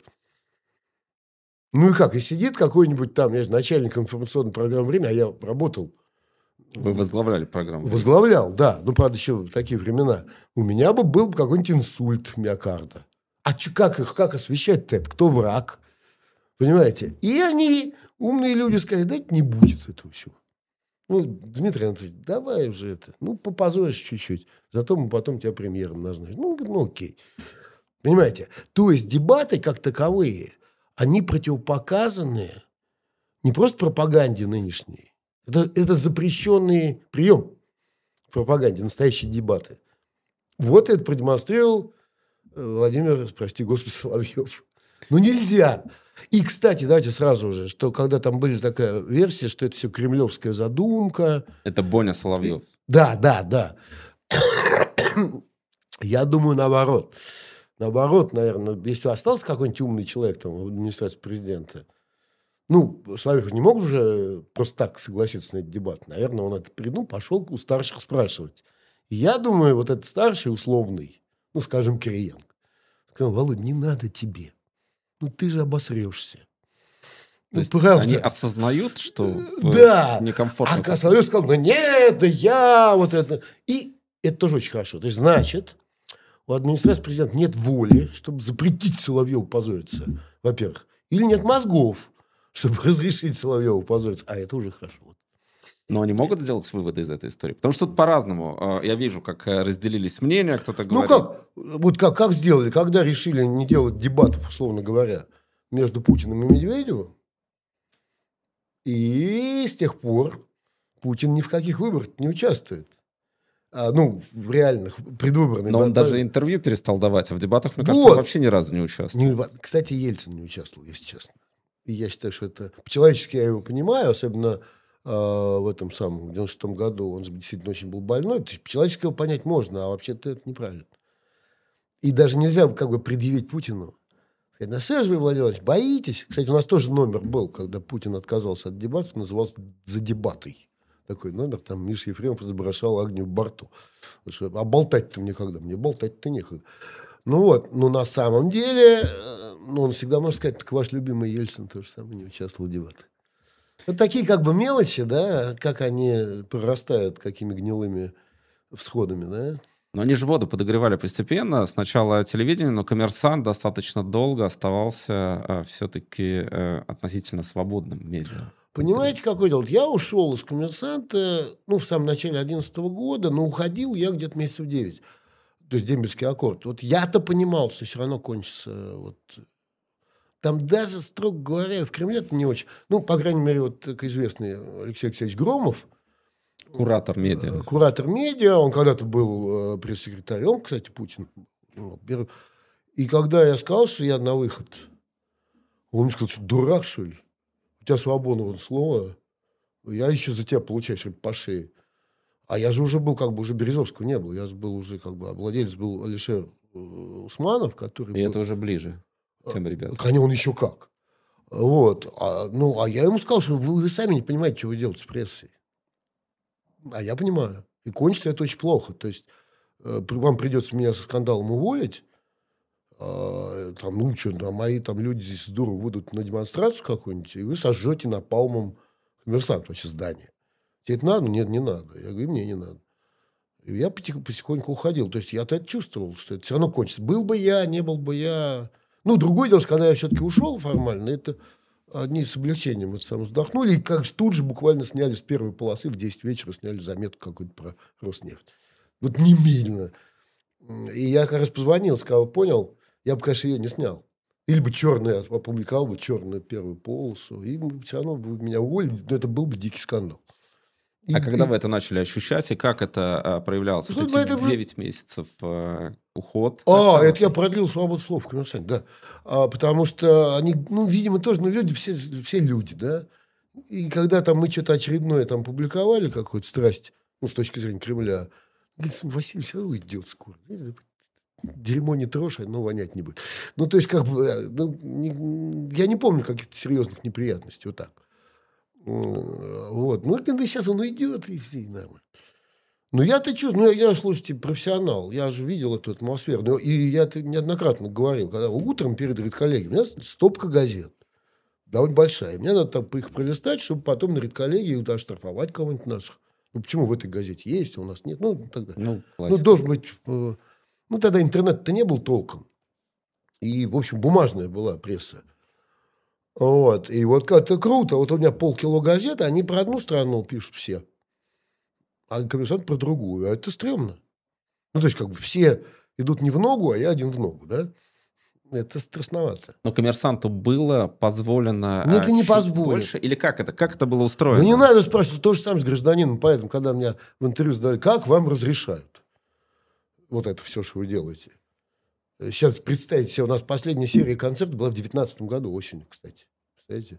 Ну, и как? И сидит какой-нибудь там, я же начальник информационной программы «Время», а я работал, Вы возглавляли программу. возглавлял, да. Ну, правда, еще в такие времена. У меня бы был какой-нибудь инсульт миокарда. А чё, как их, как освещать-то это? Кто враг? Понимаете? И они, умные люди, сказали, да это не будет этого всего. Ну, Дмитрий Анатольевич, давай уже это. Ну, попозоришь чуть-чуть. Зато мы потом тебя премьером назначим. Ну, говорит, ну, окей. Понимаете? То есть дебаты как таковые, они противопоказаны не просто пропаганде нынешней. Это, это запрещенный прием в пропаганде, настоящие дебаты. Вот это продемонстрировал э, Владимир, прости господи, Соловьев. Ну, нельзя. И, кстати, давайте сразу же, что когда там были такая версия, что это все кремлевская задумка. Это Боня Соловьев. Да, да, да. Я думаю, наоборот. Наоборот, наверное, если остался какой-нибудь умный человек там в администрации президента, ну, Соловьев не мог уже просто так согласиться на этот дебат. Наверное, он это придумал, пошел у старших спрашивать. И я думаю, вот этот старший условный, ну, скажем, Кириенко, сказал, Володя, не надо тебе. ну ты же обосрешься. То есть правда. Они осознают, что да. некомфортно. А Соловьев сказал, ну нет, да я вот это. И это тоже очень хорошо. То есть, значит, у администрации президента нет воли, чтобы запретить Соловьеву позориться, во-первых. Или нет мозгов, чтобы разрешить Соловьеву позориться. А это уже хорошо. Но они могут сделать выводы из этой истории? Потому что тут по-разному. Я вижу, как разделились мнения, кто-то говорит... Ну как? Вот как, как сделали? Когда решили не делать дебатов, условно говоря, между Путиным и Медведевым, и с тех пор Путин ни в каких выборах не участвует. А, ну, в реальных, предвыборных. Но он бо- даже интервью перестал давать, а в дебатах, мне Вот. кажется, он вообще ни разу не участвовал. Не- кстати, Ельцин не участвовал, если честно. И я считаю, что это... По-человечески я его понимаю, особенно э, в этом самом, в девяносто шестом году он же действительно очень был больной. То есть по-человечески его понять можно, а вообще-то это неправильно. И даже нельзя как бы предъявить Путину. Сказать, ну что же вы, Владимир Владимирович, боитесь? Кстати, у нас тоже номер был, когда Путин отказался от дебатов, назывался «За дебатой». Такой номер, там Миша Ефремов изображал Агнию Барту. А болтать-то мне когда? Мне болтать-то некогда. Ну вот, но на самом деле, ну, он всегда может сказать, так ваш любимый Ельцин тоже самое не участвовал в дебатах. Вот такие как бы мелочи, да, как они прорастают какими гнилыми всходами, да. Но они же воду подогревали постепенно. Сначала телевидение, но «Коммерсант» достаточно долго оставался э, все-таки э, относительно свободным медиа. Понимаете, какое дело? Я ушел из «Коммерсанта», ну, в самом начале две тысячи одиннадцатого года, но уходил я где-то месяцев девять. То есть дембельский аккорд. Вот я-то понимал, что все равно кончится. Вот. Там даже, строго говоря, в Кремле-то не очень. Ну, по крайней мере, вот как известный Алексей Алексеевич Громов. Куратор медиа. Куратор медиа. Он когда-то был э, пресс-секретарем, кстати, Путин. И когда я сказал, что я на выход, он мне сказал, что дурак, что ли? У тебя свободного слова. Я еще за тебя получаю все по шее. А я же уже был, как бы, уже Березовского не было. Я же был уже, как бы, владелец был Алишер Усманов, который... И был... это уже ближе тем ребятам. Конечно, он еще как. Вот. А, ну, а я ему сказал, что вы, вы сами не понимаете, что вы делаете с прессой. А я понимаю. И кончится это очень плохо. То есть, э, вам придется меня со скандалом уволить. Э, там, ну, что, да, мои там люди здесь здорово выйдут на демонстрацию какую-нибудь, и вы сожжете напалмом «Коммерсант», вообще здание. Тебе это надо? Нет, не надо. Я говорю, мне не надо. И я потихоньку, потихоньку уходил. То есть, я-то это чувствовал, что это все равно кончится. Был бы я, не был бы я... Ну, другое дело, что когда я все-таки ушел формально, это одни с облегчением это сам вздохнули. И как же тут же буквально сняли с первой полосы, в десять вечера сняли заметку какую-то про Роснефть. Вот немедленно. И я как раз позвонил, сказал, понял, я бы, конечно, ее не снял. Или бы черную, опубликовал бы черную первую полосу. И все равно бы меня уволили, но это был бы дикий скандал. А И, когда и... вы это начали ощущать, и как это а, проявлялось? Что вот это эти девять было... месяцев а, уход? А, это я продлил свободу слова в «Коммерсанте», да. А, потому что они, ну, видимо, тоже, ну, люди, все, все люди, да. И когда там мы что-то очередное там публиковали, какую-то страсть, ну, с точки зрения Кремля, говорит, Василий все равно уйдет скоро. Дерьмо не трожь, оно вонять не будет. Ну, то есть, как бы, ну, не, я не помню каких-то серьезных неприятностей, вот так. Вот. Ну, это сейчас он уйдет, и все нормально. Ну, я-то чувствую, ну, я, я, слушайте, профессионал, я же видел эту атмосферу. Ну, и я это неоднократно говорил, когда утром перед редколлегией у меня стопка газет, довольно большая. Мне надо там их пролистать, чтобы потом на редколлегии оштрафовать кого-нибудь наших. Ну, почему в этой газете есть, а у нас нет? Ну, тогда. Ну, ну должен быть... Ну, тогда интернет-то не был толком. И, в общем, бумажная была пресса. Вот. И вот это круто. Вот у меня полкило газет, они про одну страну пишут все. А «Коммерсант» про другую. А это стрёмно. Ну, то есть, как бы все идут не в ногу, а я один в ногу, да? Это страшновато. Но «Коммерсанту» было позволено... Нет, это не позволено. Больше? Или как это? Как это было устроено? Ну, не надо спрашивать. То же самое с гражданином. Поэтому, когда меня в интервью задали, как вам разрешают? Вот это все, что вы делаете. Сейчас представьте себе, у нас последняя серия концертов была в девятнадцатом году, осенью, кстати. Представляете?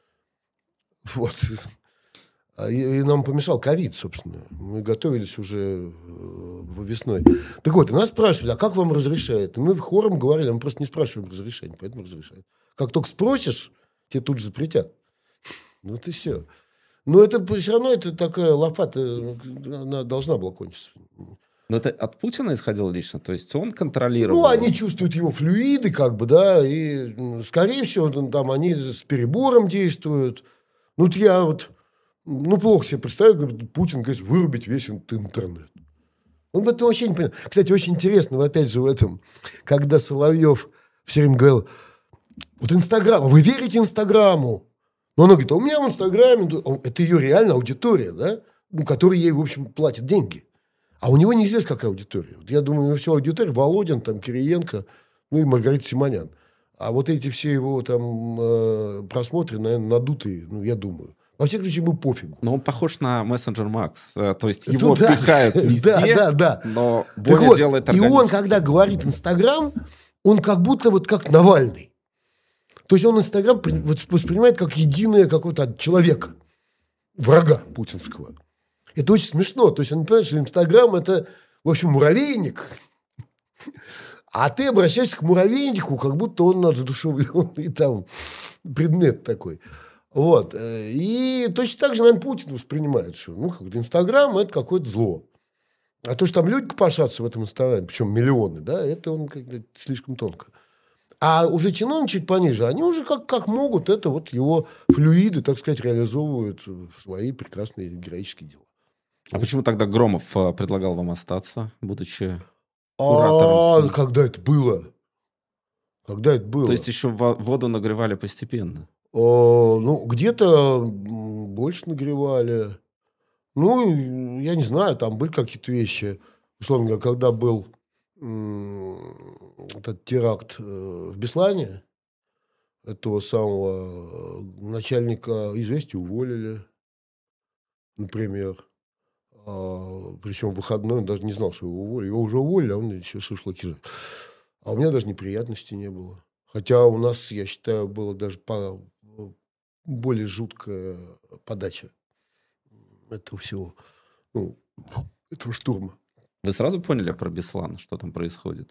Вот. И, и нам помешал ковид, собственно. Мы готовились уже весной. Так вот, и нас спрашивали, а как вам разрешают? И мы хором говорили, мы просто не спрашиваем разрешения, поэтому разрешают. Как только спросишь, тебе тут же запретят. Вот и все. Но это все равно это такая лафата, она должна была кончиться. Но это от Путина исходило лично? То есть он контролировал? Ну, они чувствуют его флюиды, как бы, да, и, скорее всего, там они с перебором действуют. Ну, вот я вот, ну, плохо себе представил, говорит, Путин говорит, вырубить весь интернет. Он в этом вообще не понимает. Кстати, очень интересно, опять же, в этом, когда Соловьев все время говорил, вот Инстаграм, вы верите Инстаграму? Но она говорит, а у меня в Инстаграме, это ее реально аудитория, да, ну, которой ей, в общем, платят деньги. А у него неизвестно, какая аудитория. Вот я думаю, все аудитория Володин, там, Кириенко, ну и Маргарита Симонян. А вот эти все его там э, просмотры, наверное, надутые, ну, я думаю. Во всяком случае, ему пофигу. Но он похож на мессенджер Макс. То есть Это его да, пихают везде, да, да, да. но Боня вот, делает и он, когда говорит Инстаграм, он как будто вот как Навальный. То есть он Инстаграм воспринимает как единое какого-то человека, врага путинского. Это очень смешно. То есть он понимает, что Инстаграм – это, в общем, муравейник. А ты обращаешься к муравейнику, как будто он задушевленный там предмет такой. Вот. И точно так же, наверное, Путин воспринимает, что ну, Инстаграм – это какое-то зло. А то, что там люди копошатся в этом Инстаграме, причем миллионы, да, это он как-то слишком тонко. А уже чиновники чуть пониже, они уже как, как могут, это вот его флюиды, так сказать, реализовывают в свои прекрасные героические дела. А почему тогда Громов предлагал вам остаться, будучи куратором? А когда это было? Когда это было? То есть еще воду нагревали постепенно? А, ну, где-то больше нагревали. Ну, я не знаю, там были какие-то вещи. Условно говоря, когда был этот теракт в Беслане, этого самого начальника «Известий» уволили, например. А, причем в выходной он даже не знал, что его уволили. Его уже уволили, а он еще шашлыки жил. А у меня даже неприятностей не было. Хотя у нас, я считаю, была даже по, более жуткая подача этого всего, ну, этого штурма. Вы сразу поняли про Беслан, что там происходит?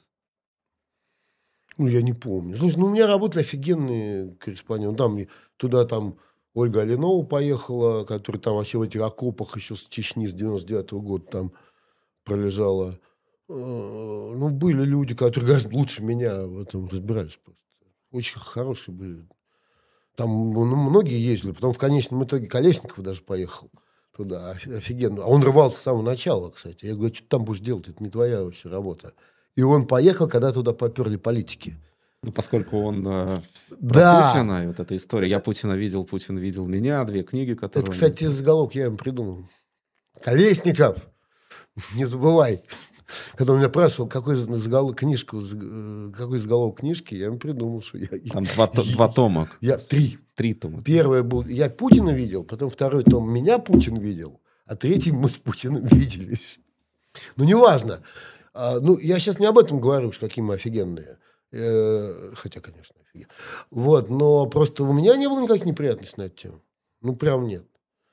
Ну, я не помню. Слушай, ну, у меня работали офигенные корреспонденты. Там, туда там Ольга Алинова поехала, которая там вообще в этих окопах еще с Чечни с девяносто девятого года там пролежала. Ну, были люди, которые гораздо лучше меня в этом разбирались просто. Очень хорошие были. Там ну, многие ездили. Потом в конечном итоге Колесников даже поехал туда. Офигенно. А он рвался с самого начала, кстати. Я говорю, что ты там будешь делать? Это не твоя вообще работа. И он поехал, когда туда поперли политики. Ну, поскольку он э, про да. Путина, и вот эта история. Я Путина видел, Путин видел меня. Две книги, которые... Это, кстати, заголовок я им придумал. Колесников, не забывай. Когда он меня спрашивал, какой заголовок, книжку, какой заголовок книжки, я им придумал, что я... Там два, два тома. Я, три. Три тома. Первый был, я Путина видел, потом второй том меня Путин видел, а третий мы с Путиным виделись. Ну, неважно. А, ну, я сейчас не об этом говорю, что какие мы офигенные. Э, хотя, конечно, офигенные. Вот, но просто у меня не было никаких неприятностей на эту тему. Ну, прям нет.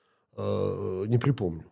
Э, не припомню.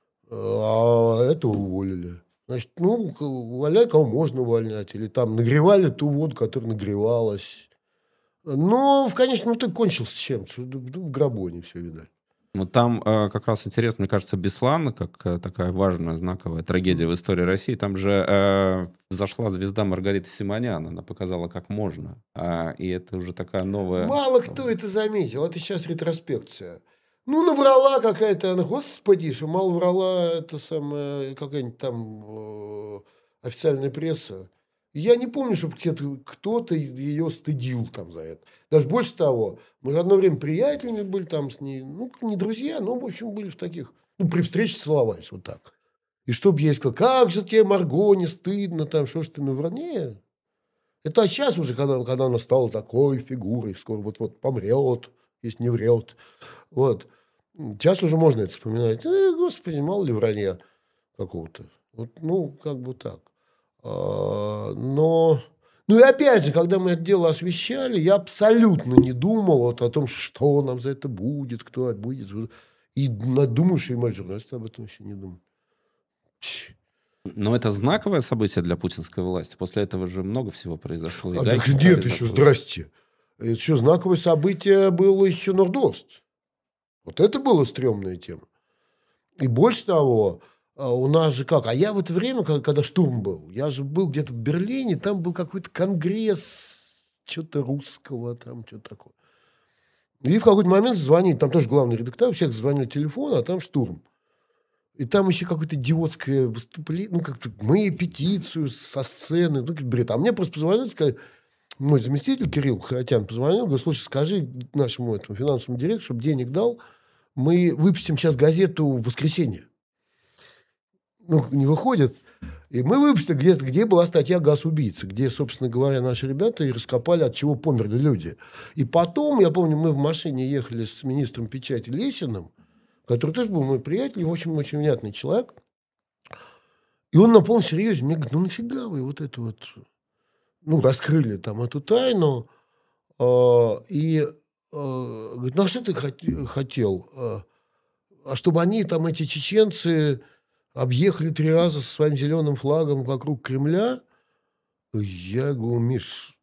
А этого уволили. Значит, ну, увольняй, кого можно увольнять. Или там нагревали ту воду, которая нагревалась. Но в конечном итоге кончился чем-то. В гробу не все, видать. Вот там э, как раз интересно, мне кажется, Беслан, как э, такая важная, знаковая трагедия в истории России. Там же э, зашла звезда Маргарита Симонян. Она показала, как можно. А, и это уже такая новая... Мало кто это заметил. Это сейчас ретроспекция. Ну, наврала какая-то она. Господи, что мало врала это самая какая-нибудь там э, официальная пресса. Я не помню, чтобы кто-то ее стыдил там за это. Даже больше того, мы же одно время приятелями были там с ней. Ну, не друзья, но, в общем, были в таких... Ну, при встрече целовались вот так. И чтобы я сказал, как же тебе, Марго, не стыдно, там, что ж ты наврал? Нет. Это сейчас уже, когда, когда она стала такой фигурой, скоро вот-вот помрет, если не врет. Вот. Сейчас уже можно это вспоминать. Э, господи, мало ли вранья какого-то. Вот, ну, как бы так. А, но... Ну, и опять же, когда мы это дело освещали, я абсолютно не думал вот о том, что нам за это будет, кто будет. И думаю, что и мои журналисты об этом вообще не думают. Но это знаковое событие для путинской власти. После этого же много всего произошло. А, так нет, еще здрасте. Еще знаковое событие было еще Нордост. Вот это была стрёмная тема. И больше того, А у нас же как? А я в это время, когда, когда штурм был, я же был где-то в Берлине, там был какой-то конгресс что-то русского, там что-то такое. И в какой-то момент звонит, там тоже главный редактор, у всех звонил телефон, а там штурм. И там еще какое-то идиотское выступление, ну, как-то мы петицию со сцены, ну, бред. А мне просто позвонили, сказали, мой заместитель Кирилл Харатян позвонил, говорит, слушай, скажи нашему этому финансовому директору, чтобы денег дал, мы выпустим сейчас газету в воскресенье. Ну, не выходит. И мы выпустили, где, где была статья «Газ-убийца», где, собственно говоря, наши ребята и раскопали, от чего померли люди. И потом, я помню, мы в машине ехали с министром печати Лесиным, который тоже был мой приятель, в общем, очень внятный человек. И он на полном серьезе мне говорит, ну нафига вы вот это вот, ну, раскрыли там эту тайну. Э, и э, говорит, ну а что ты хотел? А чтобы они там, эти чеченцы, объехали три раза со своим зеленым флагом вокруг Кремля? Я говорю, Миш,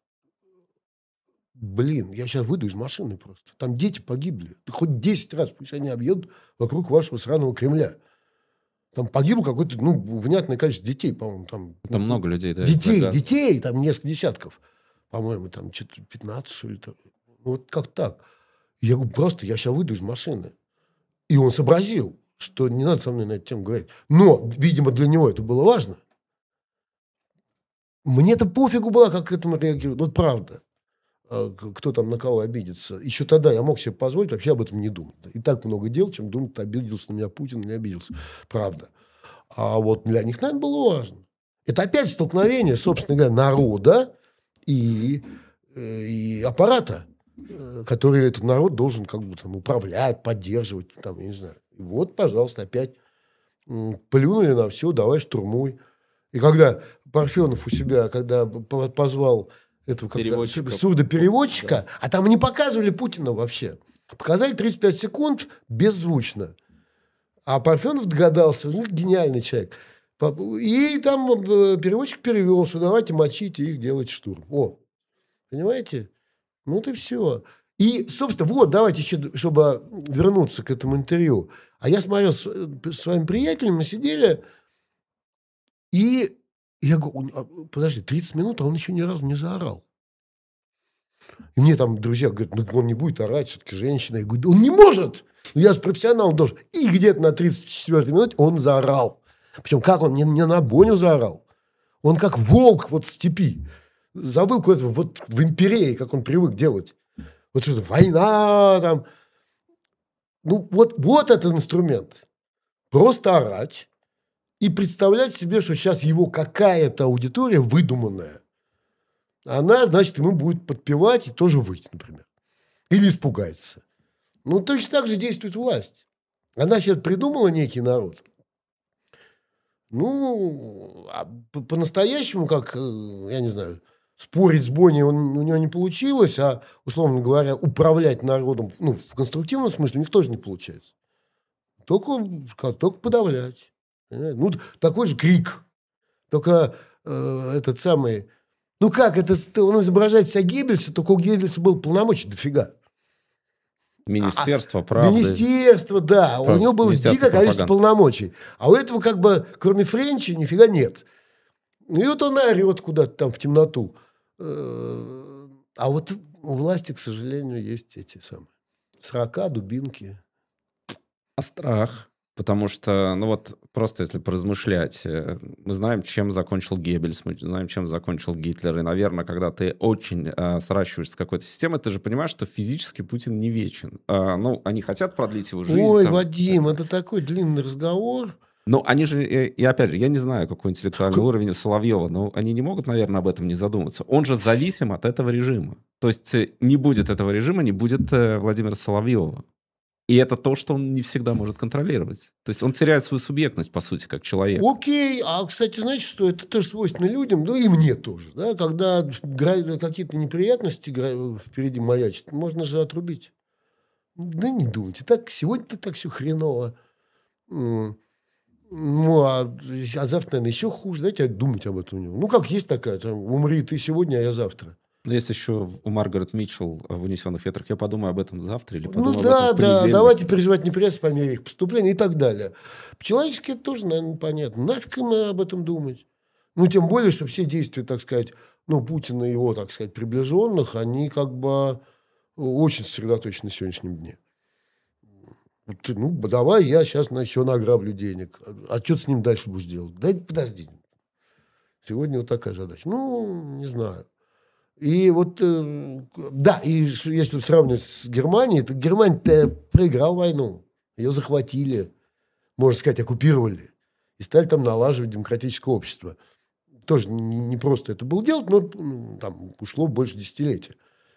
блин, я сейчас выйду из машины просто. Там дети погибли. Ты хоть десять раз пусть они объедут вокруг вашего сраного Кремля. Там погибло какое-то, ну, внятное количество детей, по-моему. Там, там ну, много людей, да. Детей, детей, там несколько десятков. По-моему, там что-то пятнадцать, что ли. Там. Ну, вот как так? Я говорю, просто я сейчас выйду из машины. И он сообразил, что не надо со мной на эту тему говорить. Но, видимо, для него это было важно. Мне-то пофигу было, как к этому реагировать. Вот правда. Кто там на кого обидится. Еще тогда я мог себе позволить вообще об этом не думать. И так много дел, чем думать, обиделся на меня Путин или не обиделся. Правда. А вот для них, наверное, было важно. Это опять столкновение, собственно говоря, народа и, и аппарата, который этот народ должен как бы там управлять, поддерживать. Там, я не знаю. И вот, пожалуйста, опять плюнули на все, давай штурмуй. И когда Парфенов у себя, когда позвал этого сурдопереводчика, да. А там не показывали Путина вообще. Показали тридцать пять секунд беззвучно. А Парфенов догадался, ну, гениальный человек. И там переводчик перевел, что давайте мочите их, делать штурм. О, понимаете? Ну, вот и все. И, собственно, вот, давайте еще, чтобы вернуться к этому интервью. А я смотрел с, с своим приятелем, мы сидели, и я говорю, подожди, тридцать минут, а он еще ни разу не заорал. И мне там друзья говорят, ну он не будет орать, все-таки женщина. Я говорю, он не может! Я же профессионал, он должен. И где-то на тридцать четвёртой минуте он заорал. Причем как он? Не, не на Боню заорал. Он как волк вот в степи. Забыл куда-то вот в империи, как он привык делать. Вот что-то война там. Ну вот, вот этот инструмент. Просто орать. И представлять себе, что сейчас его какая-то аудитория выдуманная, она, значит, ему будет подпевать и тоже выйти, например. Или испугается. Ну, точно так же действует власть. Она сейчас придумала некий народ. Ну, а по-настоящему, как, я не знаю, спорить с Бонни он, у него не получилось, а, условно говоря, управлять народом, ну, в конструктивном смысле у них тоже не получается. Только, только подавлять. Ну, такой же крик. Только э, этот самый... Ну, как это... Он изображает себя Геббельса, только у Геббельса было полномочий дофига. Министерство а, правды. Министерство, да. Прав... У него было дикое количество полномочий. А у этого как бы, кроме Френча, нифига нет. И вот он орет куда-то там в темноту. А вот у власти, к сожалению, есть эти самые сорока, дубинки. А страх? Потому что, ну вот, просто если поразмышлять, мы знаем, чем закончил Геббельс, мы знаем, чем закончил Гитлер, и, наверное, когда ты очень э, сращиваешься с какой-то системой, ты же понимаешь, что физически Путин не вечен. Э, ну, они хотят продлить его жизнь. Ой, там, Вадим, это такой длинный разговор. Ну, они же, и, и опять же, я не знаю, какой интеллектуальный уровень у Соловьева, но они не могут, наверное, об этом не задуматься. Он же зависим от этого режима. То есть не будет этого режима, не будет э, Владимира Соловьева. И это то, что он не всегда может контролировать. То есть он теряет свою субъектность, по сути, как человек. Окей. А, кстати, знаете, что это тоже свойственно людям, ну и мне тоже. Да? Когда какие-то неприятности впереди маячат, можно же отрубить. Да не думайте. Так, сегодня-то так все хреново. Ну, а, а завтра, наверное, еще хуже. Знаете, думать об этом. Ну, как есть такая. Там, умри ты сегодня, а я завтра. Но есть еще у Маргарет Митчелл в «Унесенных ветрах». Я подумаю об этом завтра или подумаю Ну об да, этом в да, понедельник. давайте переживать неприятности по мере их поступления и так далее. По-человечески это тоже, наверное, понятно. Нафиг им об этом думать? Ну, тем более, что все действия, так сказать, ну, Путина и его, так сказать, приближенных, они как бы очень сосредоточены на сегодняшнем дне. Вот, ну, давай я сейчас еще награблю денег. А что ты с ним дальше будешь делать? Да подожди. Сегодня вот такая задача. Ну, не знаю. И вот, э, да, и ш- если сравнивать с Германией, то Германия проиграла войну. Ее захватили, можно сказать, оккупировали. И стали там налаживать демократическое общество. Тоже не, не просто это было делать, но м, там ушло больше десятилетия.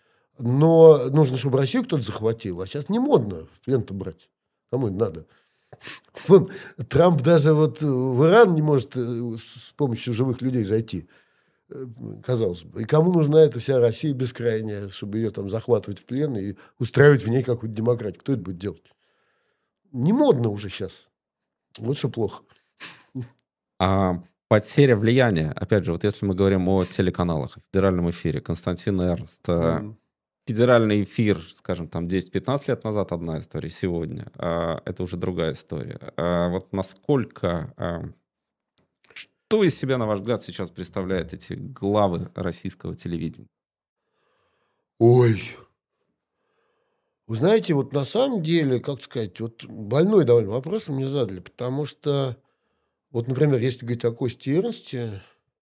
Но нужно, чтобы Россию кто-то захватил. А сейчас не модно в плен-то брать. Кому это надо? Вон, Трамп даже вот в Иран не может э, с помощью живых людей зайти. Э, Казалось бы. И кому нужна эта вся Россия бескрайняя, чтобы ее там захватывать в плен и устраивать в ней какую-то демократию? Кто это будет делать? Не модно уже сейчас. Вот что плохо. А потеря влияния, опять же, вот если мы говорим о телеканалах, о федеральном эфире, Константин Эрнст, э, М. федеральный эфир, скажем, там десять-пятнадцать лет назад одна история, сегодня а, это уже другая история. А вот насколько, а, что из себя, на ваш взгляд, сейчас представляют эти главы российского телевидения? Ой. Вы знаете, вот на самом деле, как сказать, вот больной довольно вопрос мне задали, потому что, вот, например, если говорить о Косте Эрнсте,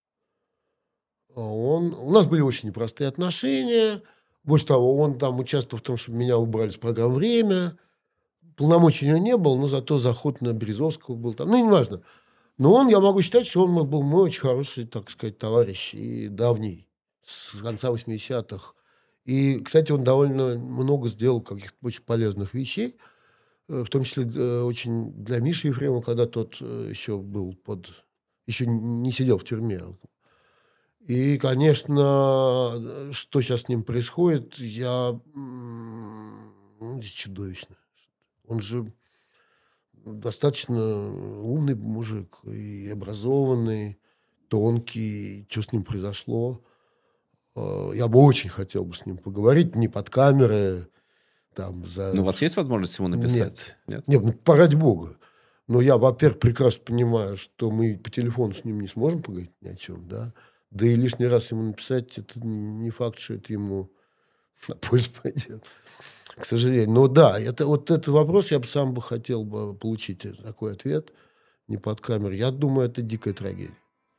а он, у нас были очень непростые отношения. Больше того, он там участвовал в том, чтобы меня убрали с программы «Время». Полномочий у него не было, но зато заход на Березовского был там. Ну, неважно. Но он, я могу считать, что он был мой очень хороший, так сказать, товарищ и давний, с конца восьмидесятых. И, кстати, он довольно много сделал каких-то очень полезных вещей, э, в том числе э, очень для Миши Ефремова, когда тот э, еще был под... еще н- не сидел в тюрьме. И, конечно, э, что сейчас с ним происходит, я... м, ну, здесь чудовищно. Он же достаточно умный мужик и образованный, тонкий. Что с ним произошло? Э, Я бы очень хотел бы с ним поговорить, не под камеры, там, за... Ну, у вас есть возможность ему написать? Нет. Нет? Нет, ну, поради бога. Но я, во-первых, прекрасно понимаю, что мы по телефону с ним не сможем поговорить ни о чем, да. Да и лишний раз ему написать, это не факт, что это ему на пользу пойдет. К сожалению. Но да, это, вот этот вопрос я бы сам бы хотел бы получить такой ответ, не под камеру. Я думаю, это дикая трагедия,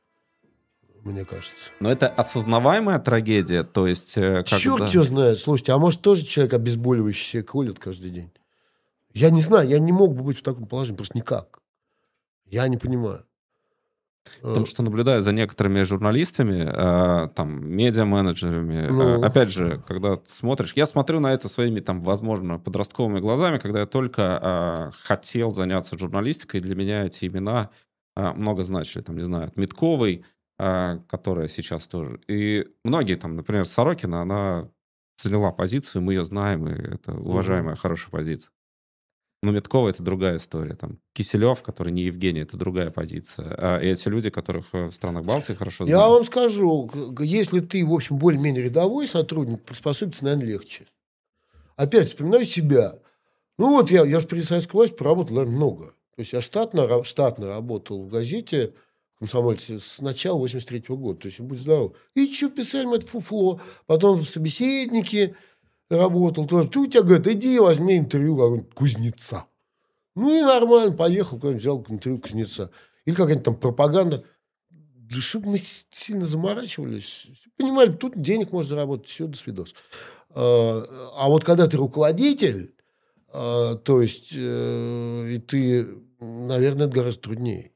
мне кажется. Но это осознаваемая трагедия, то есть... э, Черт когда... его знает. Слушайте, а может тоже человек обезболивающий себе колет каждый день? Я не знаю, я не мог бы быть в таком положении, просто никак. Я не понимаю. Потому что наблюдаю за некоторыми журналистами, э, там, медиа-менеджерами. э, Ну. опять же, когда ты смотришь... Я смотрю на это своими, там, возможно, подростковыми глазами, когда я только э, хотел заняться журналистикой, для меня эти имена э, много значили. Там, не знаю, Митковой, э, которая сейчас тоже. И многие, там, например, Сорокина, она заняла позицию, мы ее знаем, и это уважаемая, хорошая позиция. Но Миткова — это другая история. Там Киселев, который не Евгений, это другая позиция. А, и эти люди, которых в странах Балтии хорошо знают. Я вам скажу, к- если ты, в общем, более-менее рядовой сотрудник, приспособиться, наверное, легче. Опять вспоминаю себя. Ну вот я, я же при советской власти поработал, наверное, много. То есть я штатно, ра- штатно работал в газете «Комсомольце» с начала восемьдесят третьего года. То есть, будь здоров. И что писали мы это фуфло. Потом в собеседнике работал тоже. Ты у тебя, говорят, иди возьми интервью какого-нибудь кузнеца. Ну и нормально, поехал, куда-нибудь взял интервью кузнеца. Или какая-нибудь там пропаганда. Да чтобы мы с- сильно заморачивались. Понимали, тут денег можно заработать, все, до свидос. А а вот когда ты руководитель, а, то есть, э, и ты, наверное, это гораздо труднее,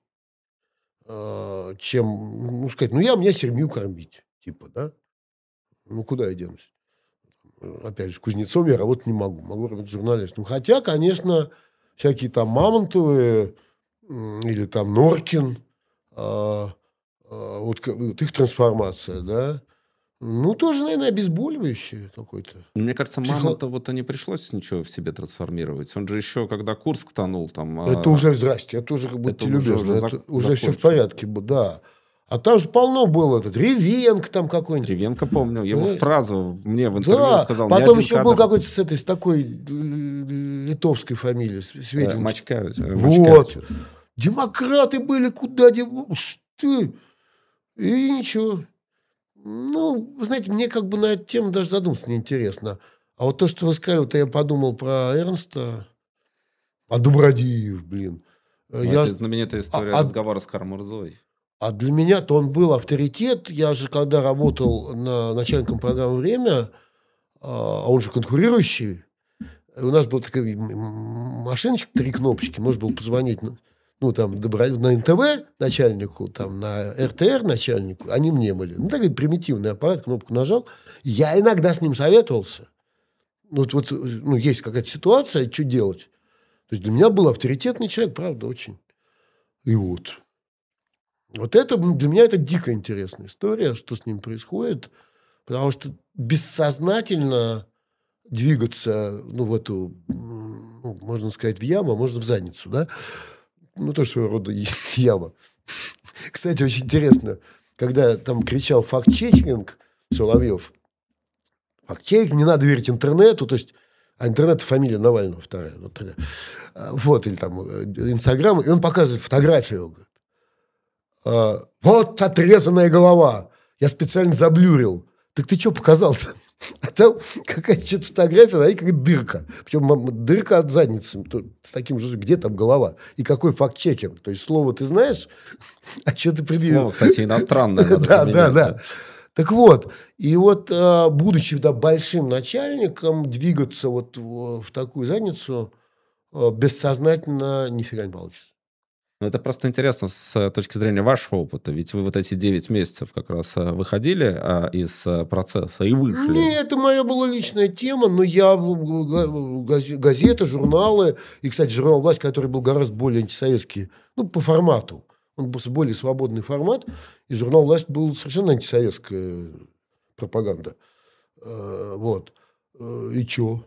а, чем, ну, сказать, ну, я, мне семью кормить, типа, да? Ну, куда я денусь? Э, Опять же, кузнецом я работать не могу, могу работать журналистом. Хотя, конечно, всякие там Мамонтовы м, или там Норкин, а, а, вот, к- вот их трансформация, да, ну, тоже, наверное, обезболивающее какое-то. Мне кажется, Психо- Мамонтову-то не пришлось ничего в себе трансформировать. Он же еще, когда Курск тонул, там... Это а, уже, здрасте, это уже, как будьте это уже- любезны, уже это зак- уже все в закончено. порядке, бу- да. А там же полно было. Этот, Ревенко там какой-нибудь. Ревенко помню. Его э... фразу мне в интервью да. сказал. Потом еще кадр... был какой-то с этой, с такой литовской фамилией. Э, Мачкевич. Вот. Демократы были куда деваться. Ты... И ничего. Ну, вы знаете, мне как бы на эту тему даже задуматься неинтересно. А вот то, что вы сказали, вот я подумал про Эрнста, а Добродеев, блин. Ну, я... Это знаменитая история а, разговора с Карамурзой. А для меня-то он был авторитет. Я же, когда работал на начальником программы «Время», а он же конкурирующий, у нас был такой машиночка, три кнопочки, можно было позвонить, ну, там, на эн тэ вэ начальнику, там, на эр тэ эр начальнику, они мне были. Ну, такой примитивный аппарат, кнопку нажал. Я иногда с ним советовался. Ну, вот, ну, есть какая-то ситуация, что делать. То есть для меня был авторитетный человек, правда, очень. И вот. Вот это для меня это дико интересная история, что с ним происходит. Потому что бессознательно двигаться, ну, в эту, ну, можно сказать, в яму, а можно в задницу, да? Ну, тоже своего рода яма. Кстати, очень интересно, когда там кричал факт-чекинг Соловьев, факт-чекинг, не надо верить интернету, то есть, а интернет – фамилия Навального вторая. Вот, такая. Вот, или там Инстаграм, и он показывает фотографию, говорит, а, вот отрезанная голова, я специально заблюрил. Так ты что показал-то? А там какая-то что-то фотография, а и какая-то дырка. Причем дырка от задницы. С таким же, где там голова? И какой факт-чекинг? То есть, слово ты знаешь, а что ты предъявил? Слово, кстати, иностранное. Да, да, да. Так вот, и вот, будучи да, большим начальником, двигаться вот в такую задницу бессознательно нифига не получится. Ну, это просто интересно с точки зрения вашего опыта. Ведь вы вот эти девять месяцев как раз выходили а, из процесса и вышли. Нет, это моя была личная тема, но я газеты, журналы, и, кстати, журнал «Власть», который был гораздо более антисоветский, ну, по формату. Он был более свободный формат, и журнал «Власть» был совершенно антисоветская пропаганда. Вот. И чё?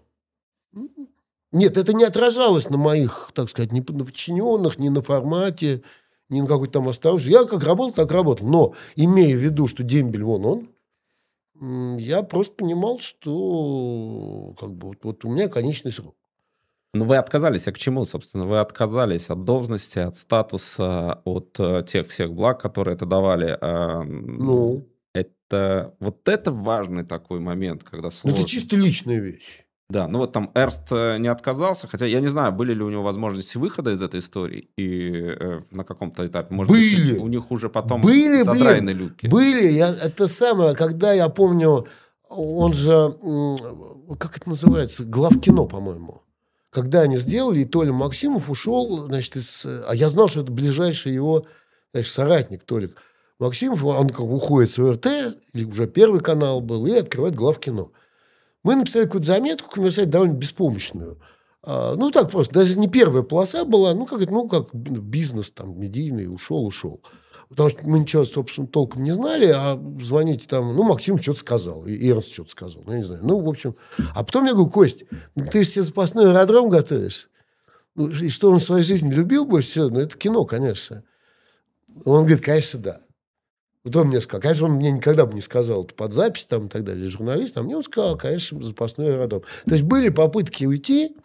Нет, это не отражалось на моих, так сказать, ни на подчиненных, ни на формате, ни на какой-то там осторожности. Я как работал, так работал. Но, имея в виду, что дембель вон он, я просто понимал, что как бы, вот, вот у меня конечный срок. Ну, вы отказались. А к чему, собственно? Вы отказались от должности, от статуса, от тех всех благ, которые это давали. Ну? Это, вот это важный такой момент, когда сложно. Это чисто личная вещь. Да, ну вот там Эрст не отказался, хотя я не знаю, были ли у него возможности выхода из этой истории, и э, на каком-то этапе, может были. быть, у них уже потом были, задраены блин, люки. Были, я, это самое, когда я помню, он же, как это называется, главкино, по-моему. Когда они сделали, и Толя Максимов ушел, значит, из, а я знал, что это ближайший его, значит, соратник Толик Максимов, он как бы уходит с ОРТ, или уже Первый канал был, и открывает главкино. Мы написали какую-то заметку, написали довольно беспомощную. А, ну, так просто. Даже не первая полоса была, ну, как, ну, как бизнес там медийный, ушел, ушел. Потому что мы ничего, собственно, толком не знали, а звоните там, ну, Максим что-то сказал, и Эрнст что-то сказал, ну, я не знаю. Ну, в общем, а потом я говорю, Кость, ты же себе запасной аэродром готовишь. Ну, и что он в своей жизни любил больше всего? Ну, это кино, конечно. Он говорит, конечно, да. Вот он мне сказал, конечно, он мне никогда бы не сказал это под запись там, и так далее, журналист, а мне он сказал, конечно, запасной аэродром. То есть были попытки уйти,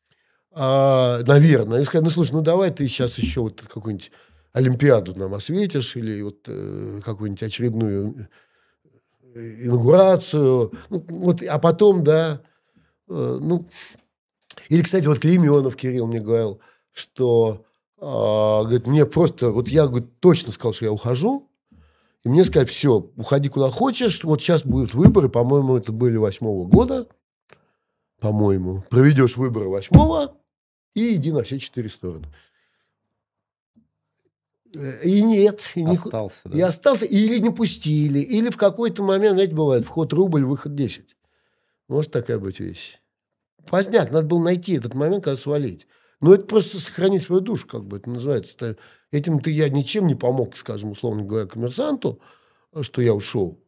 а, наверное, и сказать, ну, слушай, ну, давай ты сейчас еще вот какую-нибудь Олимпиаду нам осветишь или вот э, какую-нибудь очередную инаугурацию, ну, вот, а потом, да, э, ну, или, кстати, вот Клейменов Кирилл мне говорил, что, э, говорит, мне просто, вот я, говорит, точно сказал, что я ухожу, и мне сказали, все, уходи куда хочешь, вот сейчас будут выборы, по-моему, это были восьмого года, по-моему, проведешь выборы восьмого и иди на все четыре стороны. И нет. И остался, не, да? И остался, или не пустили, или в какой-то момент, знаете, бывает, вход рубль, выход десять. Может такая быть вещь. Поздняк, надо было найти этот момент, когда свалить. Но это просто сохранить свою душу, как бы это называется. Этим-то я ничем не помог, скажем, условно говоря, коммерсанту, что я ушел.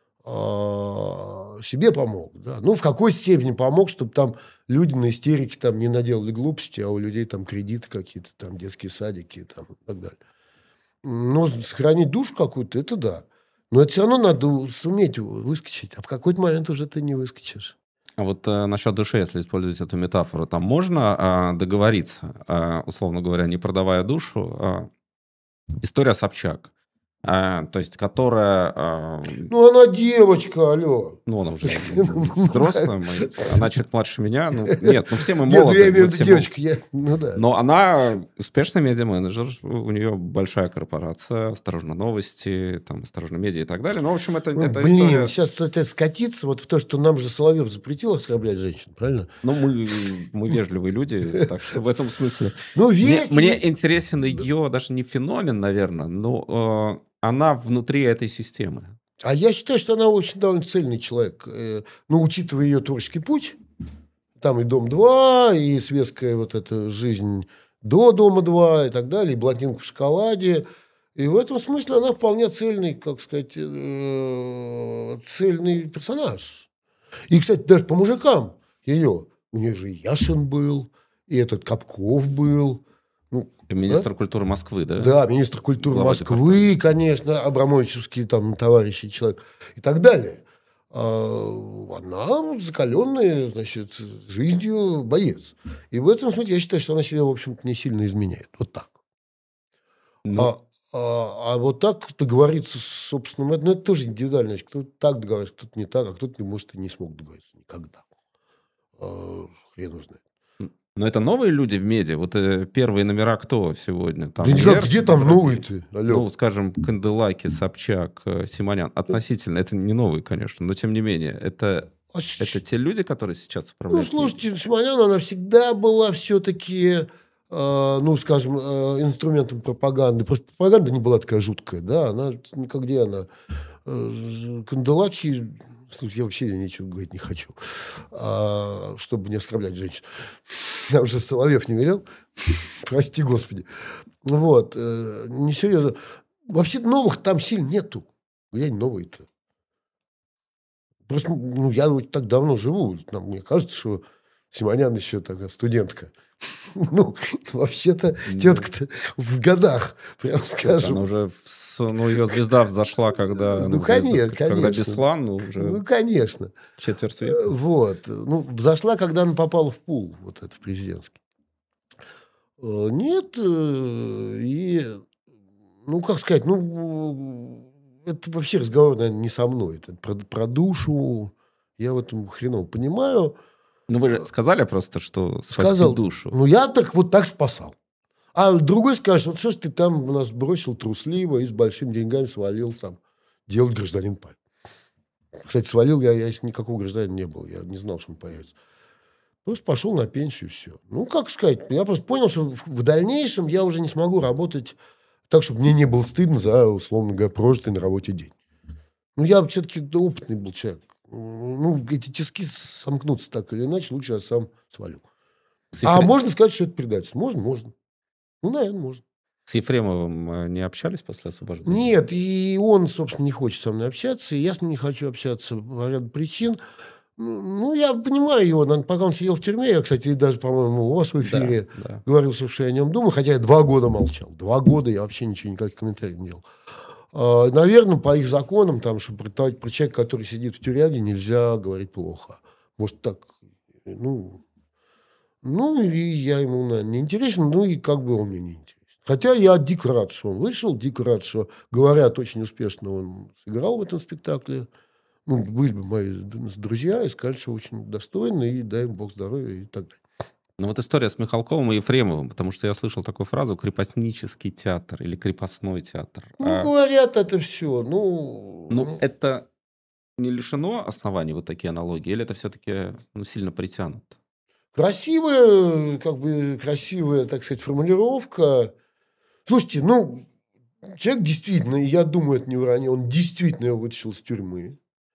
А себе помог. Да. Ну, в какой степени помог, чтобы там люди на истерике там не наделали глупости, а у людей там кредиты какие-то, там детские садики там, и так далее. Но сохранить душу какую-то, это да. Но это все равно надо суметь выскочить. А в какой-то момент уже ты не выскочишь. А вот э, насчет души, если использовать эту метафору, там можно а, договориться, а, условно говоря, не продавая душу. А, история Собчак, а, то есть которая... а, Ну, она девочка, алло. ну, она уже взрослая, мы- она чуть младше меня. Ну, нет, ну все мы Нет, ну я молоды. имею мы в все виду мол- девочка. Я, ну да. Но она успешный медиа-менеджер, у нее большая корпорация, «Осторожно, новости», там, «Осторожно, медиа» и так далее. Ну, в общем, это, Ну, это блин, история... сейчас с- это скатиться вот в то, что нам же Соловьев запретил оскорблять женщин, правильно? Ну, мы, мы вежливые люди, так что в этом смысле... Ну, Мне, весь... мне интересен ее даже не феномен, наверное, но э, она внутри этой системы. А я считаю, что она очень довольно цельный человек. Э, Ну, учитывая ее творческий путь, там и «Дом-два», и светская вот эта жизнь до «Дома-два» и так далее, и «Блондинка в шоколаде». И в этом смысле она вполне цельный, как сказать, э, цельный персонаж. И, кстати, даже по мужикам ее. У нее же и Яшин был, и этот Капков был. Ну, Министр культуры Москвы, да? да, министр культуры Глава Москвы, конечно, Абрамовичевский там товарищи человек и так далее. А она закаленный, значит, жизнью боец. И в этом смысле я считаю, что она себя, в общем-то, не сильно изменяет. Вот так. Ну, А, а, а вот так договориться с собственным... Это, ну, это тоже индивидуально. Кто-то так договаривается, кто-то не так, а кто-то, может, и не смог договориться никогда. А, хрен его знает. но это новые люди в медиа. Вот э, первые номера кто сегодня? Там Да никак, Ерс, где там Бродин? новые-то? Алло. Ну, скажем, Канделаки, Собчак, э, Симонян. Относительно. Это не новые, конечно, но тем не менее. Это, А с- это те люди, которые сейчас Ну, управляют медиа. слушайте, Симонян, она всегда была все-таки, ну, скажем, э, инструментом пропаганды. Просто пропаганда не была такая жуткая, да, она, ну, как где она, э, Канделаки, слушай, я вообще ничего говорить не хочу, а, чтобы не оскорблять женщин. Нам уже Соловьев не велел, прости господи. Вот, э, несерьезно. Вообще новых там сильно нету. Где они новые-то? Просто, ну, я вот так давно живу. Нам, мне кажется, что Симонян еще такая студентка. Ну, вообще-то, Ну, тетка-то в годах, прям она скажем. уже, в с- ну, ее звезда взошла, когда, Ну, ну, коне- звезда- когда конечно. Беслан, ну, уже Ну, конечно. четверть Э, века. Вот. Ну, взошла, когда она попала в пул, вот это, в президентский. Э, Нет, э, и, ну, как сказать, ну, это вообще разговор, наверное, не со мной. Это про, про душу. Я в этом хреново понимаю. Ну, вы же сказали просто, что спасти Сказал, душу. ну, я так вот так спасал. А другой скажет, вот что ж ты там у нас бросил трусливо и с большими деньгами свалил там делать гражданин Павел. Кстати, свалил я, я еще никакого гражданина не был. Я не знал, что он появится. Просто пошел на пенсию, и все. Ну, как сказать, я просто понял, что в, в дальнейшем я уже не смогу работать так, чтобы мне не было стыдно за, условно говоря, прожитый на работе день. Ну, я все-таки опытный был человек. Ну, эти тиски сомкнутся так или иначе, лучше я сам свалю. С, А Ефре- можно сказать, что это предательство? Можно? Можно. Ну, наверное, можно. с Ефремовым э, не общались после освобождения? Нет, и он, собственно, не хочет со мной общаться, и я с ним не хочу общаться по ряду причин. Ну, ну, я понимаю его, наверное, пока он сидел в тюрьме, я, кстати, даже, по-моему, у вас в эфире Да, да. говорил, что я о нем думаю, хотя я два года молчал. Два года я вообще ничего, никаких комментариев не делал. А, наверное, по их законам, там, чтобы про, про человека, который сидит в тюряге, нельзя говорить плохо. Может, так, ну... Ну, и я ему, наверное, не интересен, ну, и как бы он мне не интересен. Хотя я дико рад, что он вышел, дико рад, что, говорят, очень успешно он сыграл в этом спектакле. Ну, были бы мои друзья и сказали, что очень достойно, и дай им Бог здоровья и так далее. Ну вот история с Михалковым и Ефремовым, потому что я слышал такую фразу «крепостнический театр» или «крепостной театр». Ну, А, говорят это все, ну... ну, это не лишено оснований, вот такие аналогии, или это все-таки ну, сильно притянуто? Красивая, как бы, красивая, так сказать, формулировка. Слушайте, ну, человек действительно, и я думаю, это не вранье, он действительно его вытащил из тюрьмы,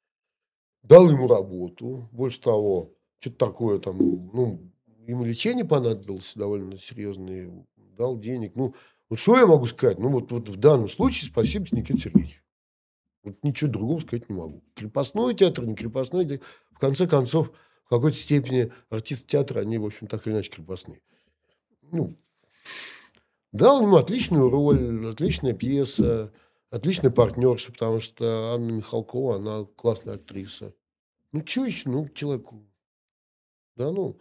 дал ему работу, больше того, что-то такое там, ну, ему лечение понадобилось довольно серьезное, дал денег. Ну, вот что я могу сказать? Ну, вот, вот в данном случае спасибо Никите Сергеевичу. Вот ничего другого сказать не могу. Крепостной театр, не крепостной театр. В конце концов, в какой-то степени артисты театра, они, в общем, так или иначе крепостные. Ну, Дал ему отличную роль, отличная пьеса, отличный партнерша, потому что Анна Михалкова, она классная актриса. Ну, что еще, ну, человеку, да, ну,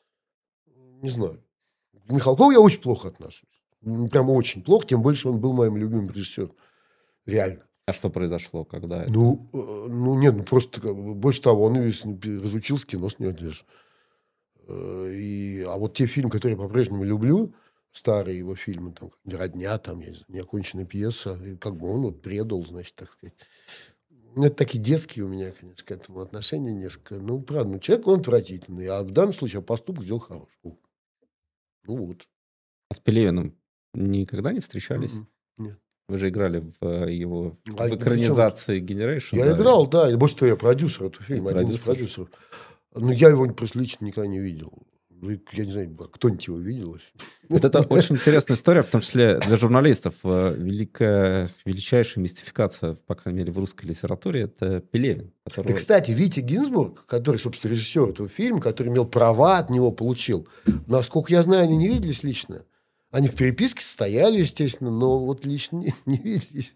не знаю. К Михалкову я очень плохо отношусь. Прямо очень плохо, тем больше он был моим любимым режиссером. Реально. А что произошло, когда это? Ну, э, ну нет, ну просто как бы, больше того, он весь разучился кино снимать даже. Э, И, а вот те фильмы, которые я по-прежнему люблю, старые его фильмы, там, как «Родня», там, я не знаю, «Неоконченная пьеса», и как бы он вот предал, значит, так сказать. Ну, это такие детские у меня, конечно, к этому отношения несколько. Ну, правда, ну, человек, он отвратительный, а в данном случае а поступок сделал хороший. Ну, ну вот. А с Пелевиным никогда не встречались? М-м. Нет. Вы же играли в э, его А, в да причем экранизации Generation, я да, играл, да, и больше того, я продюсер этого и фильма, один из продюсер. продюсеров. Но я его просто лично никогда не видел. Вы, я не знаю, а кто-нибудь его видел вообще? Вот это очень интересная история, в том числе для журналистов. Э, Великая, величайшая мистификация, по крайней мере, в русской литературе, это Пелевин, Да, которого... кстати, Витя Гинзбург, который, собственно, режиссер этого фильма, который имел права от него, получил. Насколько я знаю, они не виделись лично. Они в переписке состояли, естественно, но вот лично не, не виделись.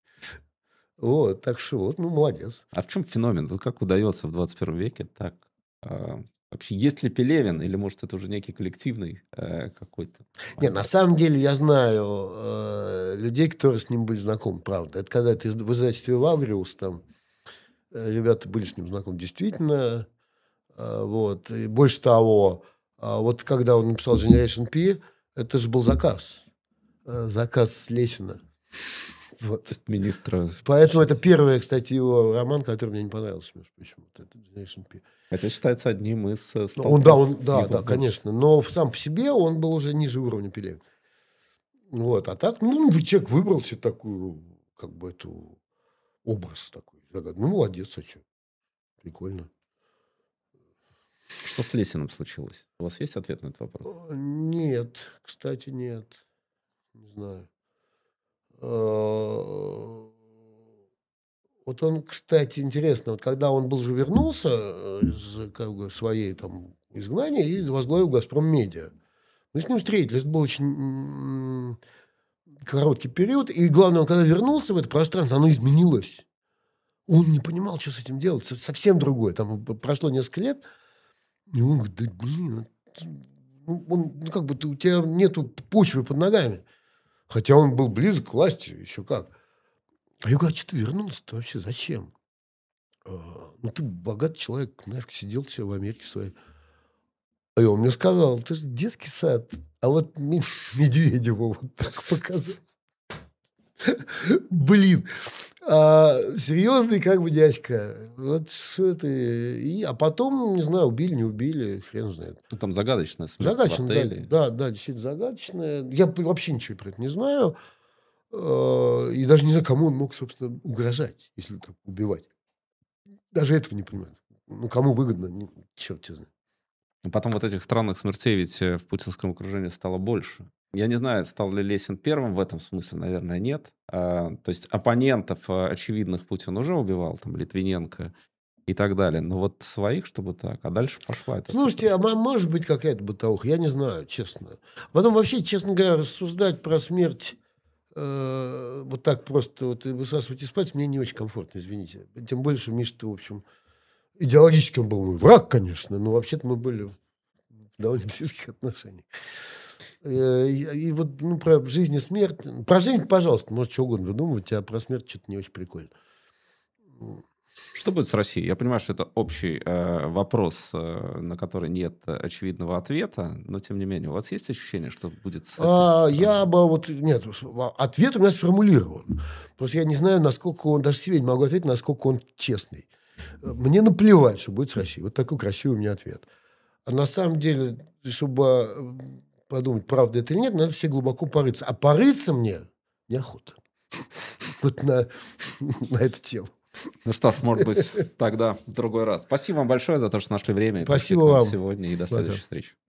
Вот, так что вот, ну, молодец. А в чем феномен? Вот как удается в двадцать первом веке так... а, вообще, есть ли Пелевин, или, может, это уже некий коллективный э, какой-то Нет, на момент? самом деле я знаю э, людей, которые с ним были знакомы, правда. Это когда это из- в издательстве «Вавриус», там э, ребята были с ним знакомы действительно. э, вот. И больше того, а вот когда он написал Generation P, это же был заказ. э, заказ с Лесина. Вот. То есть министра... Поэтому это сейчас. первый, кстати, его роман, который мне не понравился, между прочим. Вот это Generation P. Хотя считается одним из э, Ну, он, да, столпов он, да, его да, творчества. конечно. Но сам по себе он был уже ниже уровня Пелевина. Вот. А так, ну, человек выбрал себе такую, как бы, эту образ такой. Я говорю, ну, молодец, а что? Прикольно. Что с Лесиным случилось? У вас есть ответ на этот вопрос? Э, Нет, кстати, нет. Не знаю. Э, Вот он, кстати, интересно, вот когда он был же вернулся э, из как бы, своей там изгнания и возглавил «Газпром Медиа». Мы с ним встретились, это был очень м, короткий период, и главное, он когда вернулся в это пространство, оно изменилось. Он не понимал, что с этим делать, со- совсем другое. Там п- прошло несколько лет, и он говорит, да блин, это- ну, он, ну, как бы ты- у тебя нету почвы под ногами. Хотя он был близок к власти, еще как. А я говорю, а что ты вернулся-то вообще, зачем? А, ну, ты богатый человек, нафиг сидел себе в Америке своей. И он мне сказал, ты же детский сад, а вот Ме- Медведеву вот так показал. Блин, а, серьезный как бы дядька. Вот что это. И, а потом, не знаю, убили, не убили, хрен знает. Ну, там загадочная смерть в Загадочно, да, отеле. да, да, действительно загадочно. Я п- вообще ничего про это не знаю. Э, И даже не знаю, кому он мог, собственно, угрожать, если так убивать. Даже этого не понимаю. Ну, кому выгодно, не- черт его знает. Но потом вот этих странных смертей ведь э, в путинском окружении стало больше. Я не знаю, стал ли Лесин первым в этом смысле, наверное, нет. А, то есть оппонентов э, очевидных Путин уже убивал, там, Литвиненко и так далее. Но вот своих, чтобы так. А дальше пошла эта Слушайте, а цепочка. мо- может быть какая-то бытовуха, я не знаю, честно. Потом вообще, честно говоря, рассуждать про смерть э, вот так просто вот и высасывать из пальца мне не очень комфортно, извините. Тем более, что Миша-то, в общем, идеологически он был мой враг, конечно, но вообще-то мы были в довольно близких отношениях. Э, И, и вот ну, про жизнь и смерть. Про жизнь, пожалуйста, может, что угодно выдумывать, а про смерть что-то не очень прикольно. Что будет с Россией? Я понимаю, что это общий э, вопрос, э, на который нет э, очевидного ответа, но тем не менее, у вас есть ощущение, что будет с этой А, страной? я бы вот... Нет, ответ у меня сформулирован. Просто я не знаю, насколько он... Даже себе не могу ответить, насколько он честный. Мне наплевать, что будет с Россией. Вот такой красивый у меня ответ. А на самом деле, чтобы э, подумать, правда это или нет, надо все глубоко порыться. А порыться мне неохота. Вот на, на эту тему. Ну что ж, может быть, тогда в другой раз. Спасибо вам большое за то, что нашли время и пришли Спасибо к нам вам. сегодня, и до Пока. следующей встречи.